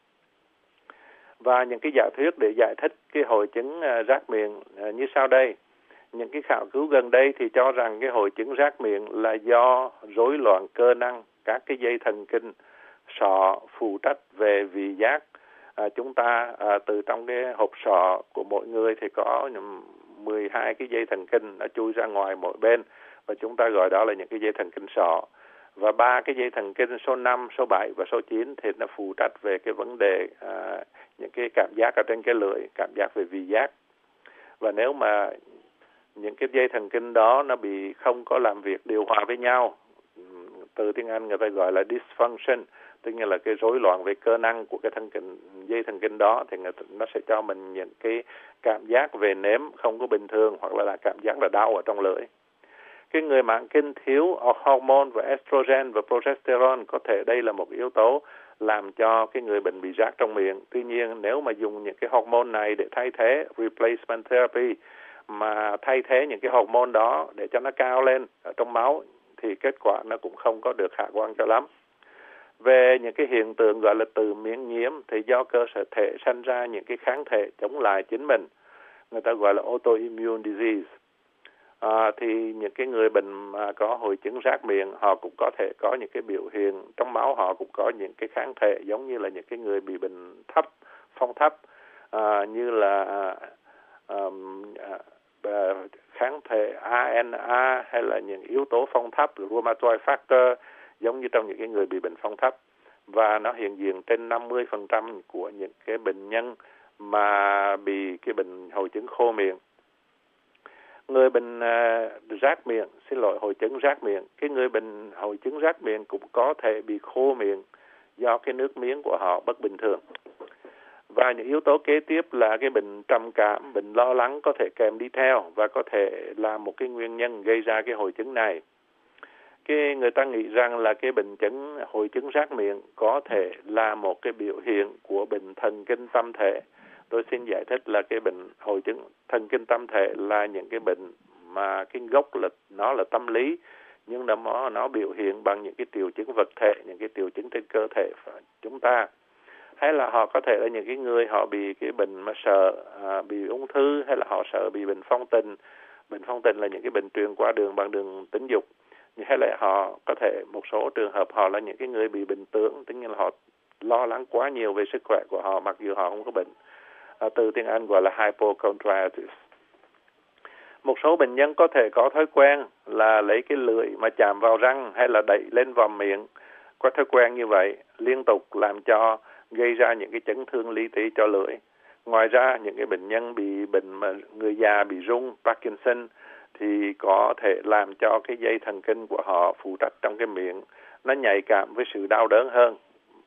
Speaker 7: Và những cái giả thuyết để giải thích cái hội chứng uh, rát miệng uh, như sau đây. Những cái khảo cứu gần đây thì cho rằng cái hội chứng rát miệng là do rối loạn cơ năng các cái dây thần kinh sọ phụ trách về vị giác. À, chúng ta à, từ trong cái hộp sọ của mỗi người thì có mười hai cái dây thần kinh nó chui ra ngoài mỗi bên, và chúng ta gọi đó là những cái dây thần kinh sọ. Và ba cái dây thần kinh số năm, số bảy và số chín thì nó phụ trách về cái vấn đề à, những cái cảm giác ở trên cái lưỡi, cảm giác về vị giác. Và nếu mà những cái dây thần kinh đó nó bị không có làm việc điều hòa với nhau, từ tiếng Anh người ta gọi là dysfunction, tức là là cái rối loạn về cơ năng của cái thần kinh, dây thần kinh đó, thì người ta, nó sẽ cho mình những cái cảm giác về nếm không có bình thường, hoặc là, là cảm giác là đau ở trong lưỡi. Cái người mãn kinh thiếu hormone và estrogen và progesterone, có thể đây là một yếu tố làm cho cái người bệnh bị rát trong miệng. Tuy nhiên nếu mà dùng những cái hormone này để thay thế, replacement therapy, mà thay thế những cái hormone đó để cho nó cao lên ở trong máu, thì kết quả nó cũng không có được khả quan cho lắm. Về những cái hiện tượng gọi là tự miễn nhiễm, thì do cơ sở thể sanh ra những cái kháng thể chống lại chính mình, người ta gọi là autoimmune disease. À, thì những cái người bệnh mà có hội chứng rát miệng, họ cũng có thể có những cái biểu hiện trong máu, họ cũng có những cái kháng thể giống như là những cái người bị bệnh thấp, phong thấp, à, như là à, à, à, kháng thể a en a hay là những yếu tố phong thấp, rheumatoid factor, giống như trong những cái người bị bệnh phong thấp. Và nó hiện diện trên năm mươi phần trăm của những cái bệnh nhân mà bị cái bệnh hội chứng khô miệng. Người bệnh uh, rát miệng, xin lỗi, hội chứng rát miệng, cái người bệnh hội chứng rát miệng cũng có thể bị khô miệng do cái nước miếng của họ bất bình thường. Và những yếu tố kế tiếp là cái bệnh trầm cảm, bệnh lo lắng có thể kèm đi theo và có thể là một cái nguyên nhân gây ra cái hội chứng này. Cái người ta nghĩ rằng là cái bệnh chứng hội chứng rát miệng có thể là một cái biểu hiện của bệnh thần kinh tâm thể. Tôi xin giải thích là cái bệnh hội chứng thần kinh tâm thể là những cái bệnh mà cái gốc là nó là tâm lý, nhưng nó nó biểu hiện bằng những cái triệu chứng vật thể, những cái triệu chứng trên cơ thể chúng ta. Hay là họ có thể là những cái người họ bị cái bệnh mà sợ à, bị ung thư, hay là họ sợ bị bệnh phong tình. Bệnh phong tình là những cái bệnh truyền qua đường bằng đường tính dục. Hay là họ có thể một số trường hợp họ là những cái người bị bệnh tưởng, tức là họ lo lắng quá nhiều về sức khỏe của họ mặc dù họ không có bệnh. À, từ tiếng Anh gọi là hypochondritis. Một số bệnh nhân có thể có thói quen là lấy cái lưỡi mà chạm vào răng hay là đẩy lên vào miệng. Có thói quen như vậy liên tục làm cho gây ra những cái chấn thương li ti cho lưỡi. Ngoài ra những cái bệnh nhân bị bệnh mà người già bị rung Parkinson thì có thể làm cho cái dây thần kinh của họ phụ trách trong cái miệng nó nhạy cảm với sự đau đớn hơn.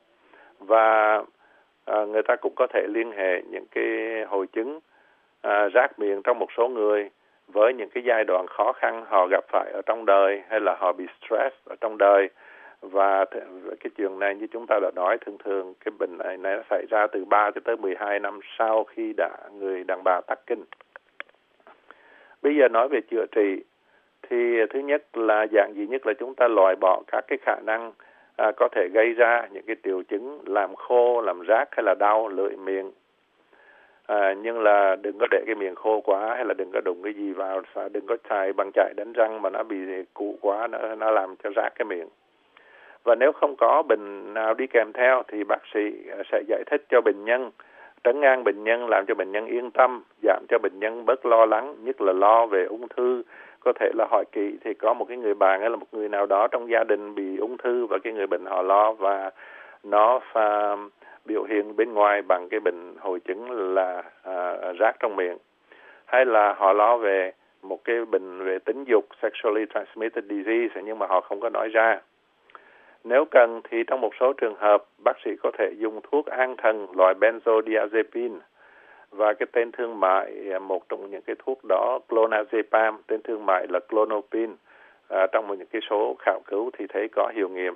Speaker 7: Và à, người ta cũng có thể liên hệ những cái hội chứng à, rát miệng trong một số người với những cái giai đoạn khó khăn họ gặp phải ở trong đời, hay là họ bị stress ở trong đời, Và cái chuyện này như chúng ta đã nói, thường thường cái bệnh này nó xảy ra từ ba cho tới mười hai năm sau khi đã người đàn bà tắc kinh. Bây giờ nói về chữa trị thì thứ nhất là dạng duy nhất là chúng ta loại bỏ các cái khả năng à, có thể gây ra những cái triệu chứng làm khô, làm rát hay là đau lưỡi miệng. À, nhưng là đừng có để cái miệng khô quá, hay là đừng có đụng cái gì vào, đừng có xài bằng chải đánh răng mà nó bị cũ quá, nó, nó làm cho rát cái miệng. Và nếu không có bệnh nào đi kèm theo thì bác sĩ sẽ giải thích cho bệnh nhân, trấn an bệnh nhân, làm cho bệnh nhân yên tâm, giảm cho bệnh nhân bớt lo lắng, nhất là lo về ung thư. Có thể là hỏi kỹ thì có một cái người bạn hay là một người nào đó trong gia đình bị ung thư và cái người bệnh họ lo và nó pha, biểu hiện bên ngoài bằng cái bệnh hội chứng là à, rát trong miệng. Hay là họ lo về một cái bệnh về tính dục, sexually transmitted disease, nhưng mà họ không có nói ra. Nếu cần thì trong một số trường hợp, bác sĩ có thể dùng thuốc an thần loại benzodiazepine. Và cái tên thương mại, một trong những cái thuốc đó, clonazepam, tên thương mại là Klonopin. À, trong một những cái số khảo cứu thì thấy có hiệu nghiệm.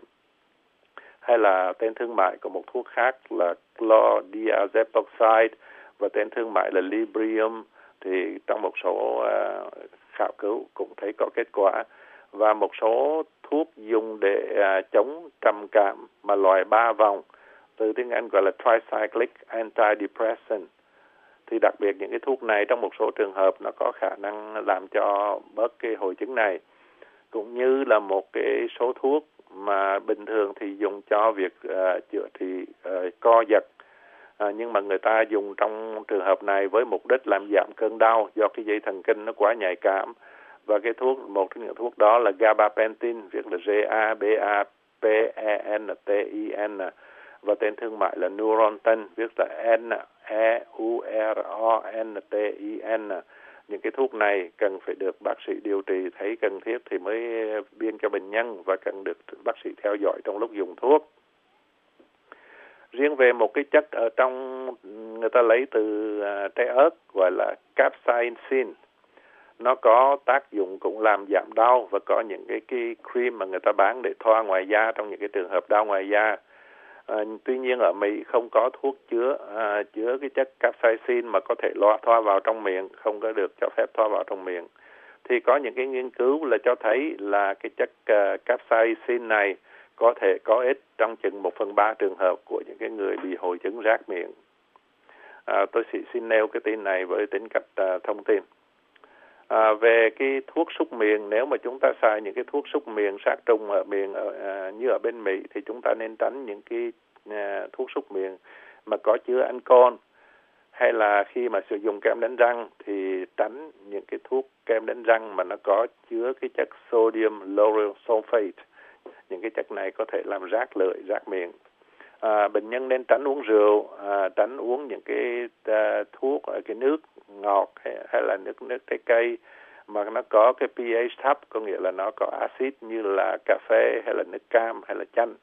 Speaker 7: Hay là tên thương mại của một thuốc khác là chlordiazepoxide và tên thương mại là Librium, thì trong một số uh, khảo cứu cũng thấy có kết quả. Và một số thuốc dùng để uh, chống trầm cảm mà loại ba vòng, từ tiếng Anh gọi là tricyclic antidepressant. Thì đặc biệt những cái thuốc này trong một số trường hợp nó có khả năng làm cho bớt cái hội chứng này. Cũng như là một cái số thuốc mà bình thường thì dùng cho việc uh, chữa trị uh, co giật. À, nhưng mà người ta dùng trong trường hợp này với mục đích làm giảm cơn đau do cái dây thần kinh nó quá nhạy cảm. Và cái thuốc, một trong những thuốc đó là gabapentin, viết là G A B A P E N T I N, và tên thương mại là Neurontin, viết là N E U R O N T I N. Những cái thuốc này cần phải được bác sĩ điều trị thấy cần thiết thì mới biên cho bệnh nhân và cần được bác sĩ theo dõi trong lúc dùng thuốc. Riêng về một cái chất ở trong người ta lấy từ uh, trái ớt gọi là capsaicin, nó có tác dụng cũng làm giảm đau và có những cái, cái cream mà người ta bán để thoa ngoài da trong những cái trường hợp đau ngoài da. À, tuy nhiên ở Mỹ không có thuốc chứa à, chứa cái chất capsaicin mà có thể loa thoa vào trong miệng, không có được cho phép thoa vào trong miệng. Thì có những cái nghiên cứu là cho thấy là cái chất uh, capsaicin này có thể có ích trong chừng một phần ba trường hợp của những cái người bị hội chứng rát miệng. À, tôi xin, xin nêu cái tin này với tính cách uh, thông tin. À, về cái thuốc súc miệng, nếu mà chúng ta xài những cái thuốc súc miệng sát trùng ở miệng ở, à, như ở bên Mỹ thì chúng ta nên tránh những cái à, thuốc súc miệng mà có chứa ancol. Hay là khi mà sử dụng kem đánh răng thì tránh những cái thuốc kem đánh răng mà nó có chứa cái chất sodium lauryl sulfate. Những cái chất này có thể làm rát lưỡi, rát miệng. À, bệnh nhân nên tránh uống rượu, à, tránh uống những cái uh, thuốc, cái nước ngọt hay, hay là nước nước trái cây mà nó có cái pH thấp, có nghĩa là nó có axit như là cà phê hay là nước cam hay là chanh.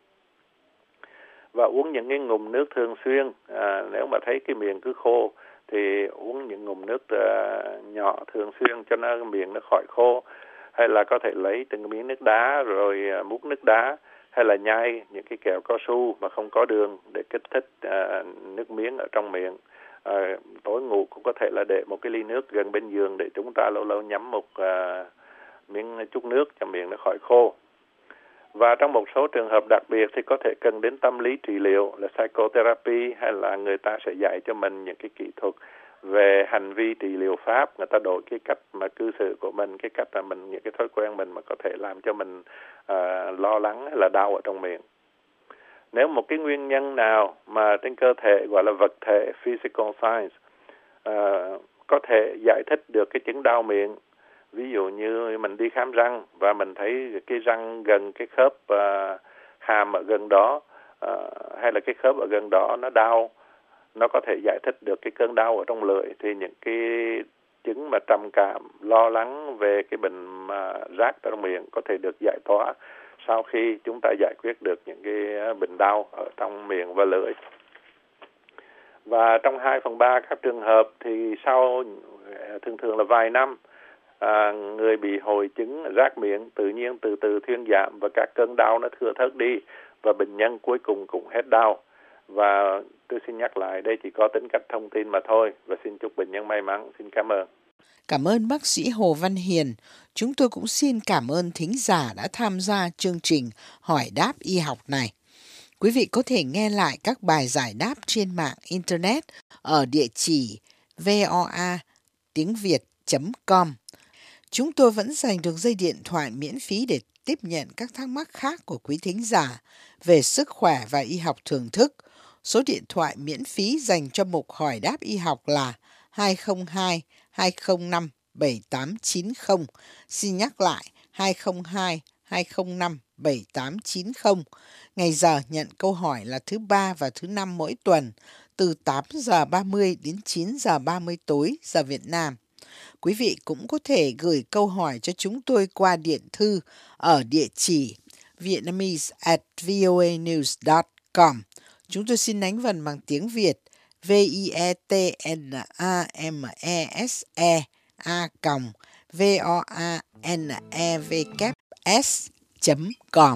Speaker 7: Và uống những cái ngụm nước thường xuyên. À, nếu mà thấy cái miệng cứ khô thì uống những ngụm nước uh, nhỏ thường xuyên cho nó miệng nó khỏi khô. Hay là có thể lấy từng miếng nước đá rồi uh, múc nước đá, hay là nhai những cái kẹo cao su mà không có đường để kích thích uh, nước miếng ở trong miệng. À, tối ngủ cũng có thể là để một cái ly nước gần bên giường để chúng ta lâu lâu nhắm một uh, miếng chút nước cho miệng nó khỏi khô. Và trong một số trường hợp đặc biệt thì có thể cần đến tâm lý trị liệu là psychotherapy, hay là người ta sẽ dạy cho mình những cái kỹ thuật về hành vi trị liệu pháp. Người ta đổi cái cách mà cư xử của mình, cái cách là mình, những cái thói quen mình mà có thể làm cho mình uh, lo lắng hay là đau ở trong miệng. Nếu một cái nguyên nhân nào mà trên cơ thể gọi là vật thể, physical signs, uh, có thể giải thích được cái chứng đau miệng, ví dụ như mình đi khám răng và mình thấy cái răng gần cái khớp uh, hàm ở gần đó, uh, hay là cái khớp ở gần đó nó đau, nó có thể giải thích được cái cơn đau ở trong lưỡi, thì những cái chứng mà trầm cảm, lo lắng về cái bệnh mà rát trong miệng có thể được giải tỏa sau khi chúng ta giải quyết được những cái bệnh đau ở trong miệng và lưỡi. Và trong hai phần ba các trường hợp thì sau thường thường là vài năm À, người bị hội chứng rát miệng tự nhiên từ từ thuyên giảm và các cơn đau nó thưa thớt đi và bệnh nhân cuối cùng cũng hết đau. Và tôi xin nhắc lại, đây chỉ có tính cách thông tin mà thôi, và xin chúc bệnh nhân may mắn. Xin cảm ơn.
Speaker 3: Cảm ơn bác sĩ Hồ Văn Hiền. Chúng tôi cũng xin cảm ơn thính giả đã tham gia chương trình Hỏi đáp y học này. Quý vị có thể nghe lại các bài giải đáp trên mạng Internet ở địa chỉ voa tiếng việt chấm com. Chúng tôi vẫn dành được dây điện thoại miễn phí để tiếp nhận các thắc mắc khác của quý thính giả về sức khỏe và y học thưởng thức. Số điện thoại miễn phí dành cho mục Hỏi đáp y học là hai không hai hai không năm bảy tám chín không. Xin nhắc lại hai không hai hai không năm bảy tám chín không. Ngày giờ nhận câu hỏi là thứ ba và thứ năm mỗi tuần, từ tám giờ ba mươi đến chín giờ ba mươi tối giờ Việt Nam. Quý vị cũng có thể gửi câu hỏi cho chúng tôi qua điện thư ở địa chỉ vietnamese at voanews dot com. Chúng tôi xin đánh vần bằng tiếng Việt v i e t n a m e s e a v o a n e v s chấm com.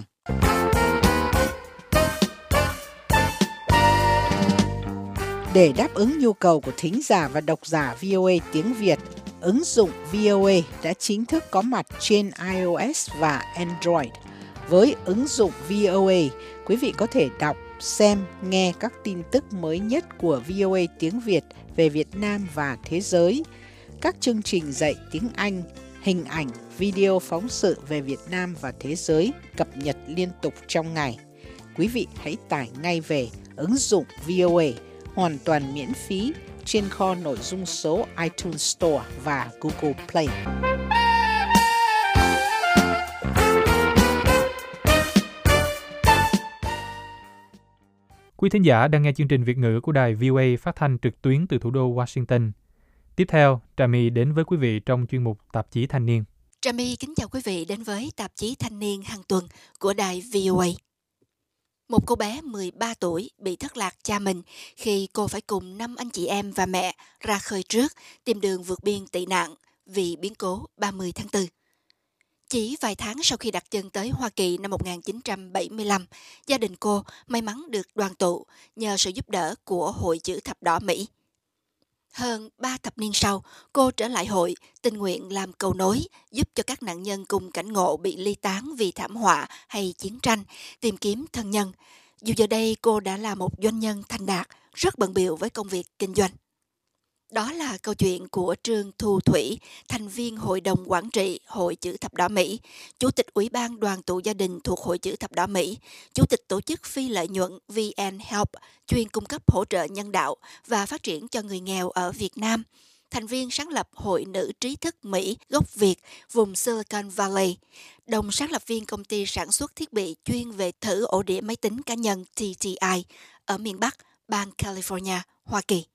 Speaker 3: Để đáp ứng nhu cầu của thính giả và độc giả vê o a tiếng Việt, ứng dụng vê o a đã chính thức có mặt trên iOS và Android. Với ứng dụng vê o a, quý vị có thể đọc, xem, nghe các tin tức mới nhất của vê o a tiếng Việt về Việt Nam và thế giới, các chương trình dạy tiếng Anh, hình ảnh, video phóng sự về Việt Nam và thế giới cập nhật liên tục trong ngày. Quý vị hãy tải ngay về ứng dụng vê o a hoàn toàn miễn phí trên kho nội dung số iTunes Store và Google Play.
Speaker 1: Quý thính giả đang nghe chương trình Việt ngữ của đài vê o a phát thanh trực tuyến từ thủ đô Washington. Tiếp theo, Trà My đến với quý vị trong chuyên mục Tạp chí Thanh niên.
Speaker 8: Trà My kính chào quý vị đến với Tạp chí Thanh niên hàng tuần của đài vê o a. Một cô bé mười ba tuổi bị thất lạc cha mình khi cô phải cùng năm anh chị em và mẹ ra khơi trước tìm đường vượt biên tị nạn vì biến cố ba mươi tháng tư. Chỉ vài tháng sau khi đặt chân tới Hoa Kỳ năm một nghìn chín trăm bảy mươi lăm, gia đình cô may mắn được đoàn tụ nhờ sự giúp đỡ của Hội Chữ Thập Đỏ Mỹ. Hơn ba thập niên sau, cô trở lại hội, tình nguyện làm cầu nối, giúp cho các nạn nhân cùng cảnh ngộ bị ly tán vì thảm họa hay chiến tranh, tìm kiếm thân nhân. Dù giờ đây cô đã là một doanh nhân thành đạt, rất bận bịu với công việc kinh doanh. Đó là câu chuyện của Trương Thu Thủy, thành viên Hội đồng Quản trị Hội Chữ Thập Đỏ Mỹ, Chủ tịch Ủy ban đoàn tụ gia đình thuộc Hội Chữ Thập Đỏ Mỹ, Chủ tịch tổ chức phi lợi nhuận vê en Help, chuyên cung cấp hỗ trợ nhân đạo và phát triển cho người nghèo ở Việt Nam, thành viên sáng lập Hội Nữ Trí thức Mỹ gốc Việt vùng Silicon Valley, đồng sáng lập viên công ty sản xuất thiết bị chuyên về thử ổ đĩa máy tính cá nhân tê tê i ở miền Bắc, bang California, Hoa Kỳ.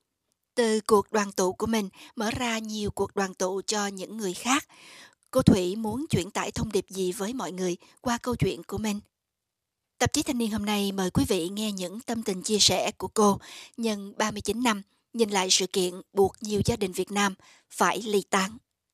Speaker 8: Từ cuộc đoàn tụ của mình mở ra nhiều cuộc đoàn tụ cho những người khác. Cô Thủy muốn chuyển tải thông điệp gì với mọi người qua câu chuyện của mình? Tạp chí Thanh niên hôm nay mời quý vị nghe những tâm tình chia sẻ của cô nhân ba mươi chín năm nhìn lại sự kiện buộc nhiều gia đình Việt Nam phải ly tán.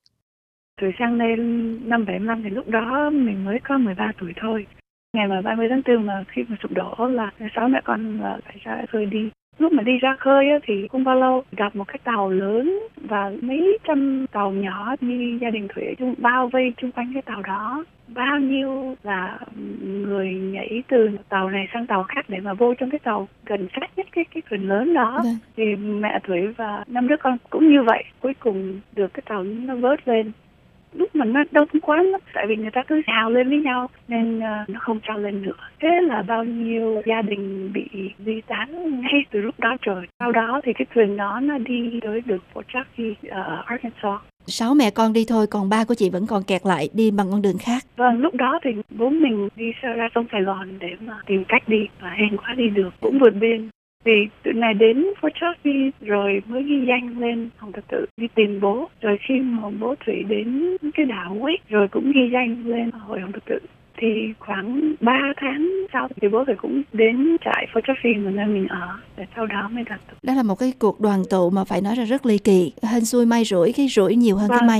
Speaker 9: Tôi sang đây năm bảy mươi lăm thì lúc đó mình mới có mười ba tuổi thôi. Ngày mà ba mươi tháng tư mà khi mà sụp đổ là sáu mẹ con là phải ra khơi đi. Lúc mà đi ra khơi á, thì không bao lâu gặp một cái tàu lớn và mấy trăm tàu nhỏ như gia đình Thủy chung bao vây chung quanh cái tàu đó. Bao nhiêu là người nhảy từ tàu này sang tàu khác để mà vô trong cái tàu gần sát nhất cái cái thuyền lớn đó. Vâng. Thì mẹ Thủy và năm đứa con cũng như vậy. Cuối cùng được cái tàu nó vớt lên. Lúc mà nó đông quá lắm, tại vì người ta cứ hào lên với nhau nên uh, nó không trao lên nữa. Thế là bao nhiêu gia đình bị di tán ngay từ lúc đó trời. Sau đó thì cái thuyền đó nó đi tới được Fort Truckee ở Arkansas.
Speaker 8: Sáu mẹ con đi thôi, còn ba của chị vẫn còn kẹt lại đi bằng con đường khác.
Speaker 9: Vâng, lúc đó thì bố mình đi ra sông Sài Gòn để mà tìm cách đi và hên quá đi được, cũng vượt biên. Vì tụi này đến Fort Truckee rồi mới ghi danh lên Hồng Thập Tự đi tìm bố. Rồi khi mà bố Thủy đến cái đảo Wick rồi cũng ghi danh lên Hội Hồng Thập Tự. Thì khoảng ba tháng sau thì bố Thủy cũng đến trại Fort Truckee mà nơi mình ở. Để sau đó mới đoàn tụ.
Speaker 8: Đó là một cái cuộc đoàn tụ mà phải nói là rất ly kỳ. Hên xui may rủi, cái rủi nhiều hơn vâng. cái may.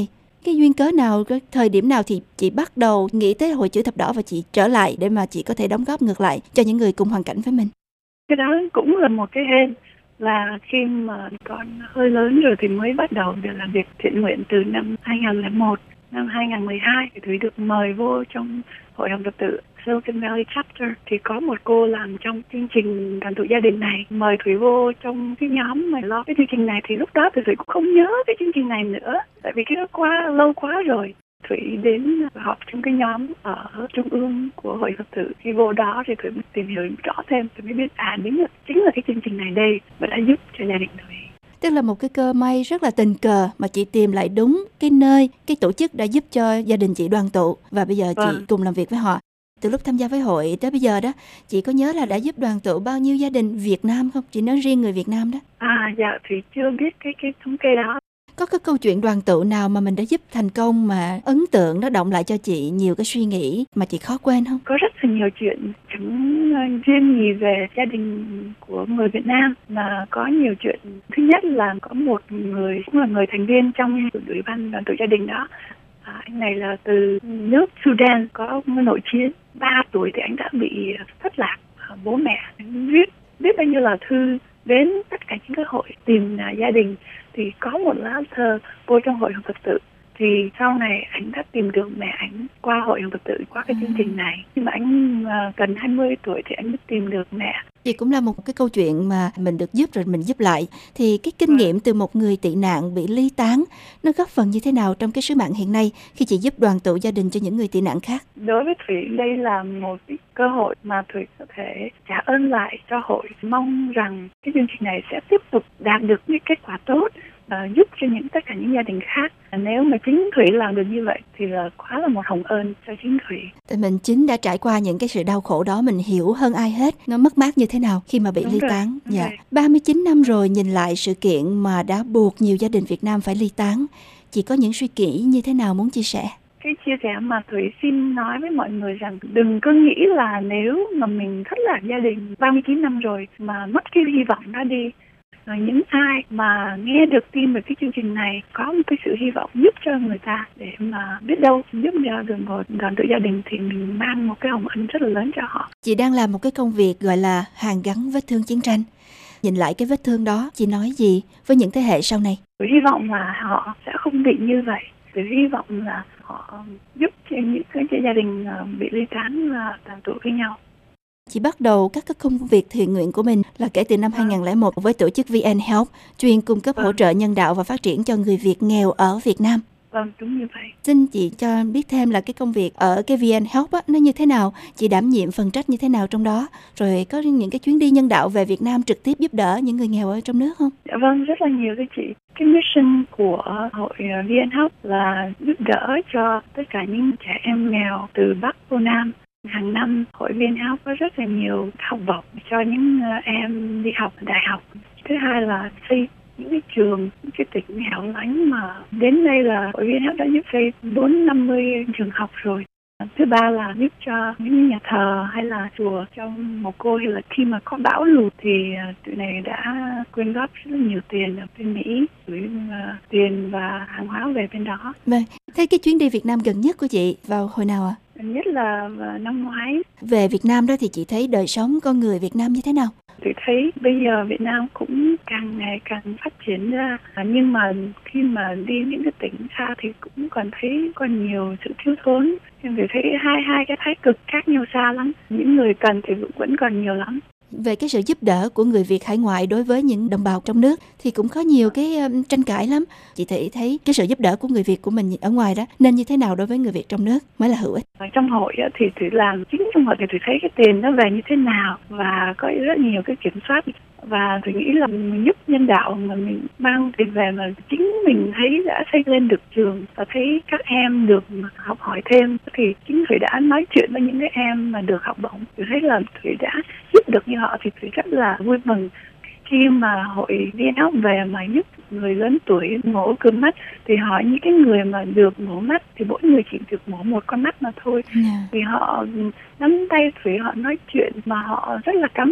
Speaker 8: cái duyên cớ nào, cái thời điểm nào thì chị bắt đầu nghĩ tới Hội Chữ Thập Đỏ và chị trở lại để mà chị có thể đóng góp ngược lại cho những người cùng hoàn cảnh với mình?
Speaker 9: Cái đó cũng là một cái hên, là khi mà con hơi lớn rồi thì mới bắt đầu được làm việc thiện nguyện từ năm hai không không một. Năm hai không một hai thì Thủy được mời vô trong Hội Hồng Thập Tự Silicon Valley Chapter, thì có một cô làm trong chương trình đoàn tụ gia đình này, mời Thủy vô trong cái nhóm mà lo cái chương trình này. Thì lúc đó thì Thủy cũng không nhớ cái chương trình này nữa, tại vì cái đó quá lâu quá rồi. Thủy đến họp trong cái nhóm ở trung ương của Hội Phật tử. Khi vô đó thì Thủy mới tìm hiểu rõ thêm, Thủy mới biết à đúng là chính là cái chương trình này đây và đã giúp cho gia đình Thủy.
Speaker 8: Tức là một cái cơ may rất là tình cờ mà chị tìm lại đúng cái nơi, cái tổ chức đã giúp cho gia đình chị đoàn tụ, và bây giờ vâng. chị cùng làm việc với họ. Từ lúc tham gia với hội tới bây giờ đó, chị có nhớ là đã giúp đoàn tụ bao nhiêu gia đình Việt Nam không? Chị nói riêng người Việt Nam đó.
Speaker 9: À dạ, thì chưa biết cái cái thống kê đó.
Speaker 8: Có cái câu chuyện đoàn tụ nào mà mình đã giúp thành công mà ấn tượng, nó động lại cho chị nhiều cái suy nghĩ mà chị khó quên không?
Speaker 9: Có rất là nhiều chuyện, chẳng riêng gì về gia đình của người Việt Nam mà có nhiều chuyện. Thứ nhất là có một người, cũng là người thành viên trong ủy ban đoàn tụ gia đình đó. À, anh này là từ nước Sudan, có nội chiến. Ba tuổi thì anh đã bị thất lạc bố mẹ. Anh viết biết bao nhiêu là thư đến tất cả những cái hội tìm uh, gia đình. Thì có một lá thơ vô trong Hội Hồng Phật Tự. Thì sau này anh đã tìm được mẹ anh qua Hội Hồng Phật Tự, qua cái chương trình này. Nhưng mà anh uh, gần hai mươi tuổi thì anh mới tìm được mẹ.
Speaker 8: Chị cũng là một cái câu chuyện mà mình được giúp rồi mình giúp lại. Thì cái kinh nghiệm từ một người tị nạn bị ly tán, nó góp phần như thế nào trong cái sứ mạng hiện nay khi chị giúp đoàn tụ gia đình cho những người tị nạn khác?
Speaker 9: Đối với Thủy, đây là một cái cơ hội mà Thủy có thể trả ơn lại cho hội. Mong rằng cái chương trình này sẽ tiếp tục đạt được những kết quả tốt, Uh, giúp cho những tất cả những gia đình khác. Nếu mà chính Thủy làm được như vậy thì là quá là một hồng ơn cho chính Thủy.
Speaker 8: Tại mình chính đã trải qua những cái sự đau khổ đó, mình hiểu hơn ai hết nó mất mát như thế nào khi mà bị
Speaker 9: đúng
Speaker 8: ly
Speaker 9: rồi,
Speaker 8: tán. Dạ.
Speaker 9: Rồi.
Speaker 8: ba mươi chín năm rồi, nhìn lại sự kiện mà đã buộc nhiều gia đình Việt Nam phải ly tán, chị có những suy nghĩ như thế nào muốn chia sẻ?
Speaker 9: Cái chia sẻ mà Thủy xin nói với mọi người rằng đừng có nghĩ là nếu mà mình thất lạc gia đình ba mươi chín năm rồi mà mất cái hy vọng đó đi. Rồi những ai mà nghe được tin về cái chương trình này có một cái sự hy vọng giúp cho người ta, để mà biết đâu giúp cho được một đoàn tụ gia đình thì mình mang một cái hồng ân rất là lớn cho họ.
Speaker 8: Chị đang làm một cái công việc gọi là hàn gắn vết thương chiến tranh. Nhìn lại cái vết thương đó, chị nói gì với những thế hệ sau này?
Speaker 9: Tôi hy vọng là họ sẽ không bị như vậy. Tôi hy vọng là họ giúp cho những cái gia đình bị ly tán và đoàn tụ với nhau.
Speaker 8: Chị bắt đầu các cái công việc thiện nguyện của mình là kể từ năm hai không không một với tổ chức vê en Help, chuyên cung cấp hỗ trợ nhân đạo và phát triển cho người Việt nghèo ở Việt Nam.
Speaker 9: Vâng, đúng như vậy.
Speaker 8: Xin chị cho biết thêm là cái công việc ở cái vê en Help á, nó như thế nào? Chị đảm nhiệm phần trách như thế nào trong đó? Rồi có những cái chuyến đi nhân đạo về Việt Nam trực tiếp giúp đỡ những người nghèo ở trong nước không?
Speaker 9: Dạ vâng, rất là nhiều thưa chị. Cái mission của hội vê en Help là giúp đỡ cho tất cả những trẻ em nghèo từ Bắc vô Nam. Hàng năm, hội vê en Help có rất là nhiều học bổng cho những em đi học đại học. Thứ hai là xây những cái trường, những cái tỉnh hẻo lánh mà đến đây là hội vê en Help đã giúp xây bốn năm mươi trường học rồi. Thứ ba là giúp cho những nhà thờ hay là chùa trong mồ côi, hay là khi mà có bão lụt thì tụi này đã quyên góp rất là nhiều tiền ở bên Mỹ, gửi uh, tiền và hàng hóa về bên đó.
Speaker 8: Vâng, thế cái chuyến đi Việt Nam gần nhất của chị vào hồi nào ạ? À?
Speaker 9: Gần nhất là năm ngoái.
Speaker 8: Về Việt Nam đó thì chị thấy đời sống con người Việt Nam như thế nào?
Speaker 9: Tôi thấy bây giờ Việt Nam cũng càng ngày càng phát triển ra, nhưng mà khi mà đi những cái tỉnh xa thì cũng còn thấy còn nhiều sự thiếu thốn. Nhưng tôi thấy hai hai cái thái cực khác nhau xa lắm. Những người cần thì vẫn còn nhiều lắm.
Speaker 8: Về cái sự giúp đỡ của người Việt hải ngoại đối với những đồng bào trong nước thì cũng có nhiều cái tranh cãi lắm. Chị thấy thấy cái sự giúp đỡ của người Việt của mình ở ngoài đó nên như thế nào đối với người Việt trong nước mới là hữu ích?
Speaker 9: Ở trong hội thì tôi làm chính trong hội thì tôi thấy cái tiền nó về như thế nào và có rất nhiều cái kiểm soát. Và tôi nghĩ là mình giúp nhân đạo mà mình mang tiền về mà chính mình thấy đã xây lên được trường và thấy các em được học hỏi thêm, thì chính Thủy đã nói chuyện với những cái em mà được học bổng. Tôi thấy là Thủy đã giúp được như họ thì Thủy rất là vui mừng. Khi mà hội vê en Help về mà giúp người lớn tuổi mổ cơm mắt thì hỏi những cái người mà được mổ mắt thì mỗi người chỉ được mổ một con mắt mà thôi. Yeah. Thì họ nắm tay Thủy, họ nói chuyện mà họ rất là cảm ơn.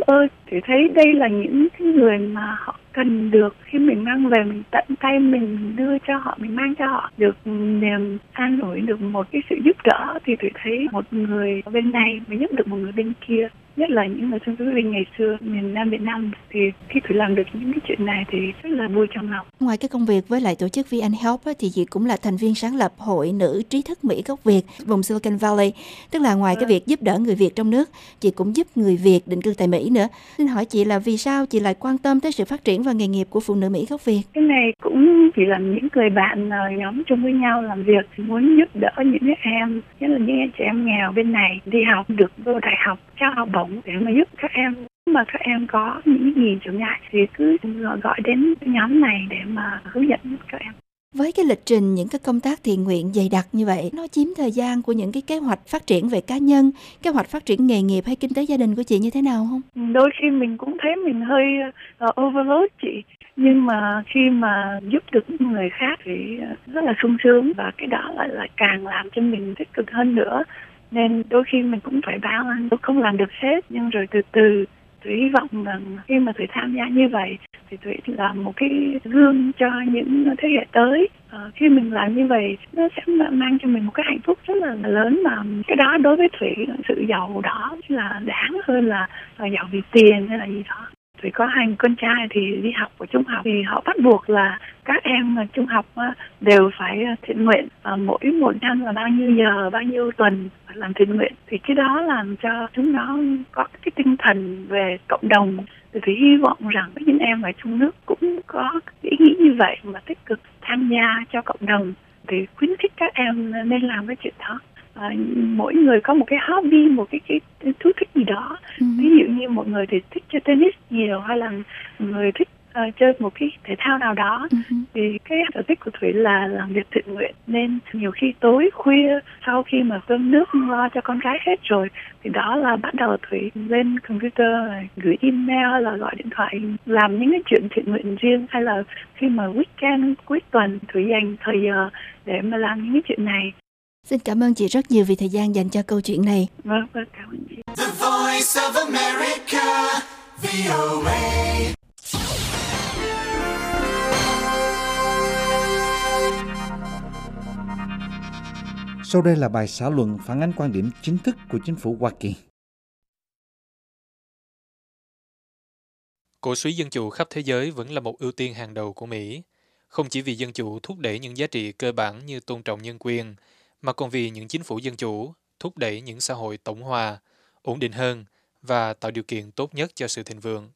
Speaker 9: Thì thấy đây là những cái người mà họ cần được, khi mình mang về mình tận tay mình đưa cho họ, mình mang cho họ được niềm an ủi, được một cái sự giúp đỡ, thì tôi thấy một người bên này mới giúp được một người bên kia. Nhất là những người thương binh ngày xưa miền Nam Việt Nam, thì khi tôi làm được những cái chuyện này thì rất là vui trong lòng.
Speaker 8: Ngoài cái công việc với lại tổ chức vê en Help á, thì chị cũng là thành viên sáng lập Hội Nữ Trí thức Mỹ gốc Việt vùng Silicon Valley. Tức là ngoài cái việc giúp đỡ người Việt trong nước, chị cũng giúp người Việt định cư tại Mỹ nữa. Xin hỏi chị là vì sao chị lại quan tâm tới sự phát triển và nghề nghiệp của phụ nữ Mỹ gốc Việt?
Speaker 9: Cái này cũng chỉ là những người bạn nhóm chung với nhau làm việc, muốn giúp đỡ những em, nhất là những trẻ em nghèo bên này đi học, được vô đại học, trao học bổng để mà giúp các em. Mà các em có những gì trở ngại thì cứ gọi đến nhóm này để mà hướng dẫn các em.
Speaker 8: Với cái lịch trình những cái công tác thiện nguyện dày đặc như vậy, nó chiếm thời gian của những cái kế hoạch phát triển về cá nhân, kế hoạch phát triển nghề nghiệp hay kinh tế gia đình của chị như thế nào không?
Speaker 9: Đôi khi mình cũng thấy mình hơi uh, overload chị, nhưng mà khi mà giúp được những người khác thì rất là sung sướng, và cái đó lại lại càng làm cho mình tích cực hơn nữa. Nên đôi khi mình cũng phải báo anh, tôi không làm được hết, nhưng rồi từ từ tôi hy vọng rằng khi mà tôi tham gia như vậy thì tôi là một cái gương cho những thế hệ tới. À, khi mình làm như vậy nó sẽ mang cho mình một cái hạnh phúc rất là lớn, mà cái đó đối với Thủy, sự giàu đó là đáng hơn là, là giàu vì tiền hay là gì đó. Thủy có hai con trai thì đi học ở trung học, thì họ bắt buộc là các em trung học đều phải thiện nguyện, mỗi một năm là bao nhiêu giờ, bao nhiêu tuần phải làm thiện nguyện. Thì cái đó làm cho chúng nó có cái tinh thần về cộng đồng. Thì hy vọng rằng những em ở trong nước cũng có ý nghĩ như vậy, mà tích cực tham gia cho cộng đồng, thì khuyến khích các em nên làm cái chuyện đó. À, mỗi người có một cái hobby, một cái, cái, cái thú thích gì đó. Ừ. Ví dụ như một người thì thích chơi tennis nhiều, hay là người thích uh, chơi một cái thể thao nào đó. Ừ. Thì cái sở thích của Thủy là làm việc thiện nguyện, nên nhiều khi tối khuya sau khi mà cơm nước lo cho con cái hết rồi, thì đó là bắt đầu Thủy lên computer, gửi email hay là gọi điện thoại, làm những cái chuyện thiện nguyện riêng. Hay là khi mà weekend, cuối tuần, Thủy dành thời giờ để mà làm những cái chuyện này.
Speaker 8: Xin cảm ơn chị rất nhiều vì thời gian dành cho câu chuyện này.
Speaker 9: Vâng, vâng, cảm ơn chị.
Speaker 10: The Voice of America, vê o a.
Speaker 2: Sau đây là bài xã luận phản ánh quan điểm chính thức của chính phủ Hoa Kỳ.
Speaker 1: Cổ suý dân chủ khắp thế giới vẫn là một ưu tiên hàng đầu của Mỹ, không chỉ vì dân chủ thúc đẩy những giá trị cơ bản như tôn trọng nhân quyền, mà còn vì những chính phủ dân chủ thúc đẩy những xã hội tổng hòa, ổn định hơn và tạo điều kiện tốt nhất cho sự thịnh vượng.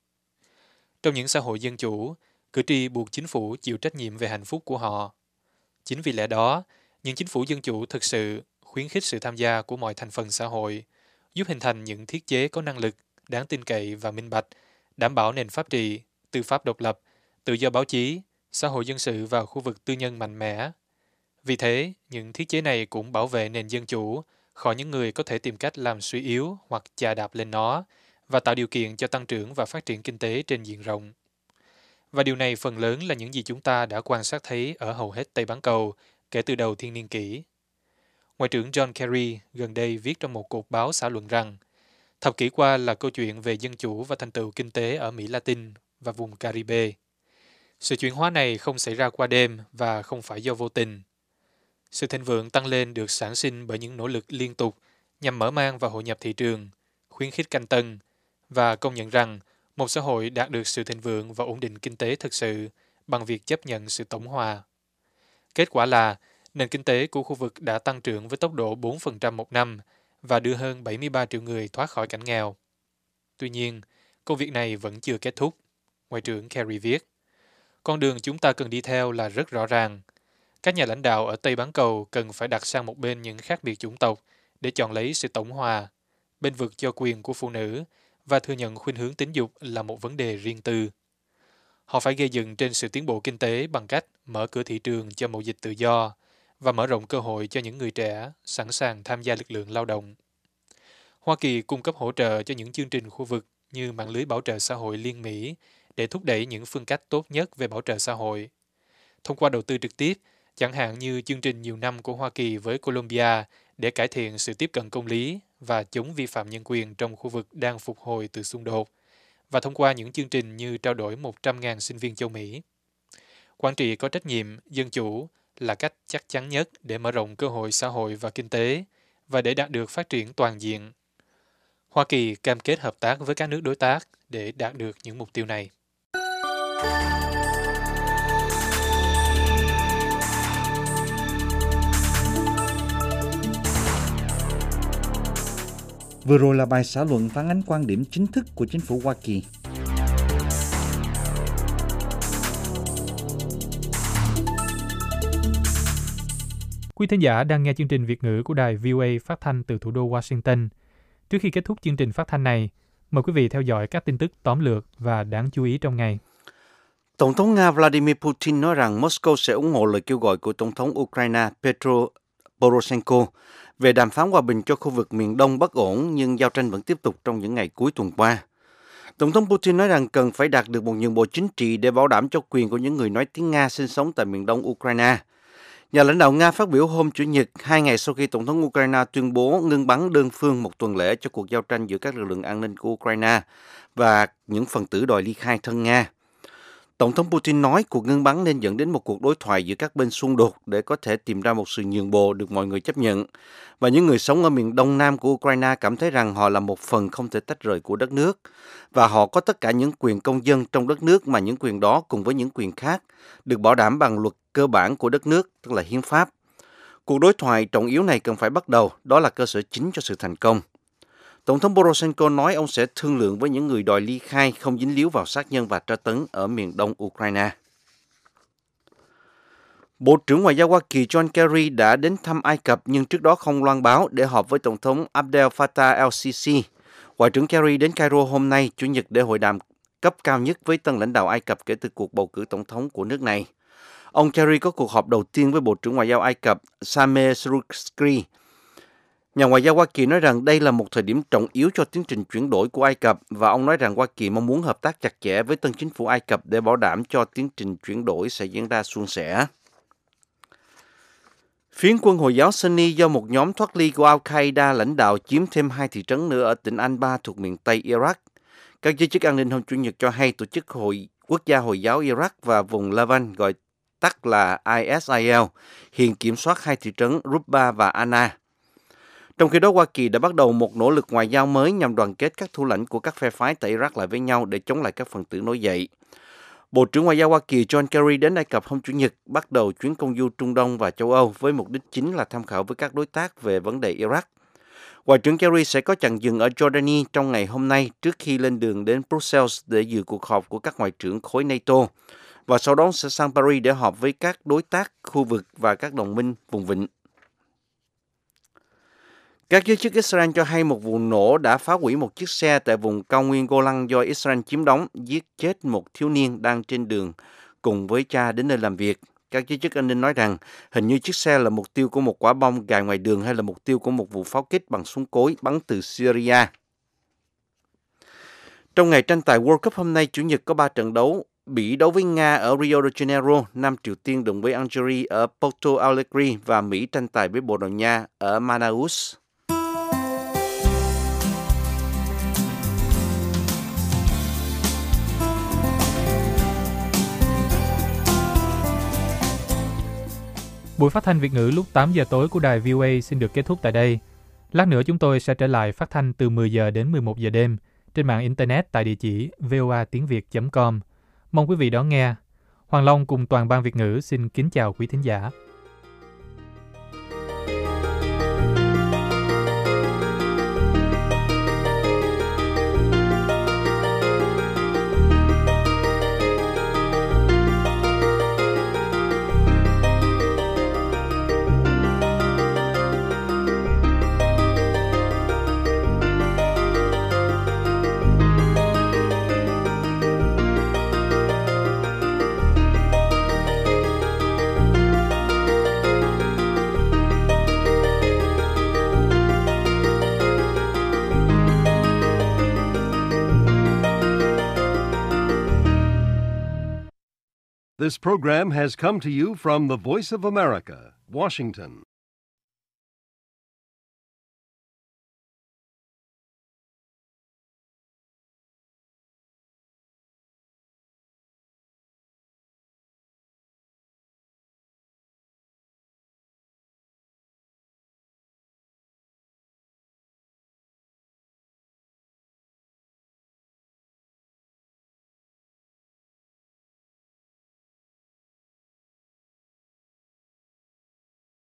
Speaker 1: Trong những xã hội dân chủ, cử tri buộc chính phủ chịu trách nhiệm về hạnh phúc của họ. Chính vì lẽ đó, những chính phủ dân chủ thực sự khuyến khích sự tham gia của mọi thành phần xã hội, giúp hình thành những thiết chế có năng lực, đáng tin cậy và minh bạch, đảm bảo nền pháp trị, tư pháp độc lập, tự do báo chí, xã hội dân sự và khu vực tư nhân mạnh mẽ. Vì thế, những thiết chế này cũng bảo vệ nền dân chủ khỏi những người có thể tìm cách làm suy yếu hoặc chà đạp lên nó, và tạo điều kiện cho tăng trưởng và phát triển kinh tế trên diện rộng. Và điều này phần lớn là những gì chúng ta đã quan sát thấy ở hầu hết Tây Bán Cầu kể từ đầu thiên niên kỷ. Ngoại trưởng John Kerry gần đây viết trong một cuộc báo xã luận rằng, thập kỷ qua là câu chuyện về dân chủ và thành tựu kinh tế ở Mỹ Latin và vùng Caribe. Sự chuyển hóa này không xảy ra qua đêm và không phải do vô tình. Sự thịnh vượng tăng lên được sản sinh bởi những nỗ lực liên tục nhằm mở mang và hội nhập thị trường, khuyến khích canh tân, và công nhận rằng một xã hội đạt được sự thịnh vượng và ổn định kinh tế thực sự bằng việc chấp nhận sự tổng hòa. Kết quả là nền kinh tế của khu vực đã tăng trưởng với tốc độ bốn phần trăm một năm và đưa hơn bảy mươi ba triệu người thoát khỏi cảnh nghèo. Tuy nhiên, công việc này vẫn chưa kết thúc, Ngoại trưởng Kerry viết. Con đường chúng ta cần đi theo là rất rõ ràng. Các nhà lãnh đạo ở Tây Bán Cầu cần phải đặt sang một bên những khác biệt chủng tộc để chọn lấy sự tổng hòa, bên vực cho quyền của phụ nữ và thừa nhận khuynh hướng tính dục là một vấn đề riêng tư. Họ phải gây dựng trên sự tiến bộ kinh tế bằng cách mở cửa thị trường cho mậu dịch tự do và mở rộng cơ hội cho những người trẻ sẵn sàng tham gia lực lượng lao động. Hoa Kỳ cung cấp hỗ trợ cho những chương trình khu vực như mạng lưới bảo trợ xã hội liên Mỹ để thúc đẩy những phương cách tốt nhất về bảo trợ xã hội. Thông qua đầu tư trực tiếp, chẳng hạn như chương trình nhiều năm của Hoa Kỳ với Colombia để cải thiện sự tiếp cận công lý và chống vi phạm nhân quyền trong khu vực đang phục hồi từ xung đột, và thông qua những chương trình như trao đổi một trăm nghìn sinh viên châu Mỹ. Quản trị có trách nhiệm, dân chủ là cách chắc chắn nhất để mở rộng cơ hội xã hội và kinh tế và để đạt được phát triển toàn diện. Hoa Kỳ cam kết hợp tác với các nước đối tác để đạt được những mục tiêu này.
Speaker 2: Vừa rồi là bài xã luận phản ánh quan điểm chính thức của chính phủ Hoa Kỳ.
Speaker 1: Quý thính giả đang nghe chương trình Việt ngữ của đài vê o a phát thanh từ thủ đô Washington. Trước khi kết thúc chương trình phát thanh này, mời quý vị theo dõi các tin tức tóm lược và đáng chú ý trong ngày.
Speaker 2: Tổng thống Nga Vladimir Putin nói rằng Moscow sẽ ủng hộ lời kêu gọi của Tổng thống Ukraine Petro Poroshenko về đàm phán hòa bình cho khu vực miền Đông bất ổn, nhưng giao tranh vẫn tiếp tục trong những ngày cuối tuần qua. Tổng thống Putin nói rằng cần phải đạt được một nhượng bộ chính trị để bảo đảm cho quyền của những người nói tiếng Nga sinh sống tại miền Đông Ukraine. Nhà lãnh đạo Nga phát biểu hôm Chủ nhật, hai ngày sau khi Tổng thống Ukraine tuyên bố ngưng bắn đơn phương một tuần lễ cho cuộc giao tranh giữa các lực lượng an ninh của Ukraine và những phần tử đòi ly khai thân Nga. Tổng thống Putin nói cuộc ngưng bắn nên dẫn đến một cuộc đối thoại giữa các bên xung đột để có thể tìm ra một sự nhượng bộ được mọi người chấp nhận. Và những người sống ở miền đông nam của Ukraine cảm thấy rằng họ là một phần không thể tách rời của đất nước. Và họ có tất cả những quyền công dân trong đất nước, mà những quyền đó cùng với những quyền khác được bảo đảm bằng luật cơ bản của đất nước, tức là hiến pháp. Cuộc đối thoại trọng yếu này cần phải bắt đầu, đó là cơ sở chính cho sự thành công. Tổng thống Poroshenko nói ông sẽ thương lượng với những người đòi ly khai không dính líu vào sát nhân và tra tấn ở miền đông Ukraine. Bộ trưởng Ngoại giao Hoa Kỳ John Kerry đã đến thăm Ai Cập nhưng trước đó không loan báo để họp với Tổng thống Abdel Fattah el-Sisi. Ngoại trưởng Kerry đến Cairo hôm nay, Chủ nhật, để hội đàm cấp cao nhất với tân lãnh đạo Ai Cập kể từ cuộc bầu cử tổng thống của nước này. Ông Kerry có cuộc họp đầu tiên với Bộ trưởng Ngoại giao Ai Cập Sameh Shoukry. Nhà ngoại giao Hoa Kỳ nói rằng đây là một thời điểm trọng yếu cho tiến trình chuyển đổi của Ai Cập, và ông nói rằng Hoa Kỳ mong muốn hợp tác chặt chẽ với tân chính phủ Ai Cập để bảo đảm cho tiến trình chuyển đổi sẽ diễn ra suôn sẻ. Phiến quân Hồi giáo Sunni do một nhóm thoát ly của Al-Qaeda lãnh đạo chiếm thêm hai thị trấn nữa ở tỉnh Anbar thuộc miền Tây Iraq. Các giới chức an ninh hôm Chủ nhật cho hay tổ chức Hội Quốc gia Hồi giáo Iraq và vùng Levant, gọi tắt là I S I L, hiện kiểm soát hai thị trấn Rubba và Ana. Trong khi đó, Hoa Kỳ đã bắt đầu một nỗ lực ngoại giao mới nhằm đoàn kết các thủ lãnh của các phe phái tại Iraq lại với nhau để chống lại các phần tử nổi dậy. Bộ trưởng Ngoại giao Hoa Kỳ John Kerry đến Ai Cập hôm Chủ nhật, bắt đầu chuyến công du Trung Đông và châu Âu với mục đích chính là tham khảo với các đối tác về vấn đề Iraq. Ngoại trưởng Kerry sẽ có chặng dừng ở Jordani trong ngày hôm nay trước khi lên đường đến Brussels để dự cuộc họp của các ngoại trưởng khối NATO, và sau đó sẽ sang Paris để họp với các đối tác khu vực và các đồng minh vùng vịnh. Các giới chức Israel cho hay một vụ nổ đã phá hủy một chiếc xe tại vùng cao nguyên Golan do Israel chiếm đóng, giết chết một thiếu niên đang trên đường cùng với cha đến nơi làm việc. Các giới chức an ninh nói rằng hình như chiếc xe là mục tiêu của một quả bom gài ngoài đường hay là mục tiêu của một vụ pháo kích bằng súng cối bắn từ Syria. Trong ngày tranh tài World Cup hôm nay, Chủ nhật, có ba trận đấu. Bỉ đấu với Nga ở Rio de Janeiro, Nam Triều Tiên đụng với Algeria ở Porto Alegre và Mỹ tranh tài với Bồ Đào Nha ở Manaus.
Speaker 1: Buổi phát thanh Việt ngữ lúc tám giờ tối của đài vê o a xin được kết thúc tại đây. Lát nữa chúng tôi sẽ trở lại phát thanh từ mười giờ đến mười một giờ đêm trên mạng Internet tại địa chỉ voa tiếng việt chấm com. Mong quý vị đón nghe. Hoàng Long cùng toàn ban Việt ngữ xin kính chào quý thính giả.
Speaker 11: This program has come to you from the Voice of America, Washington.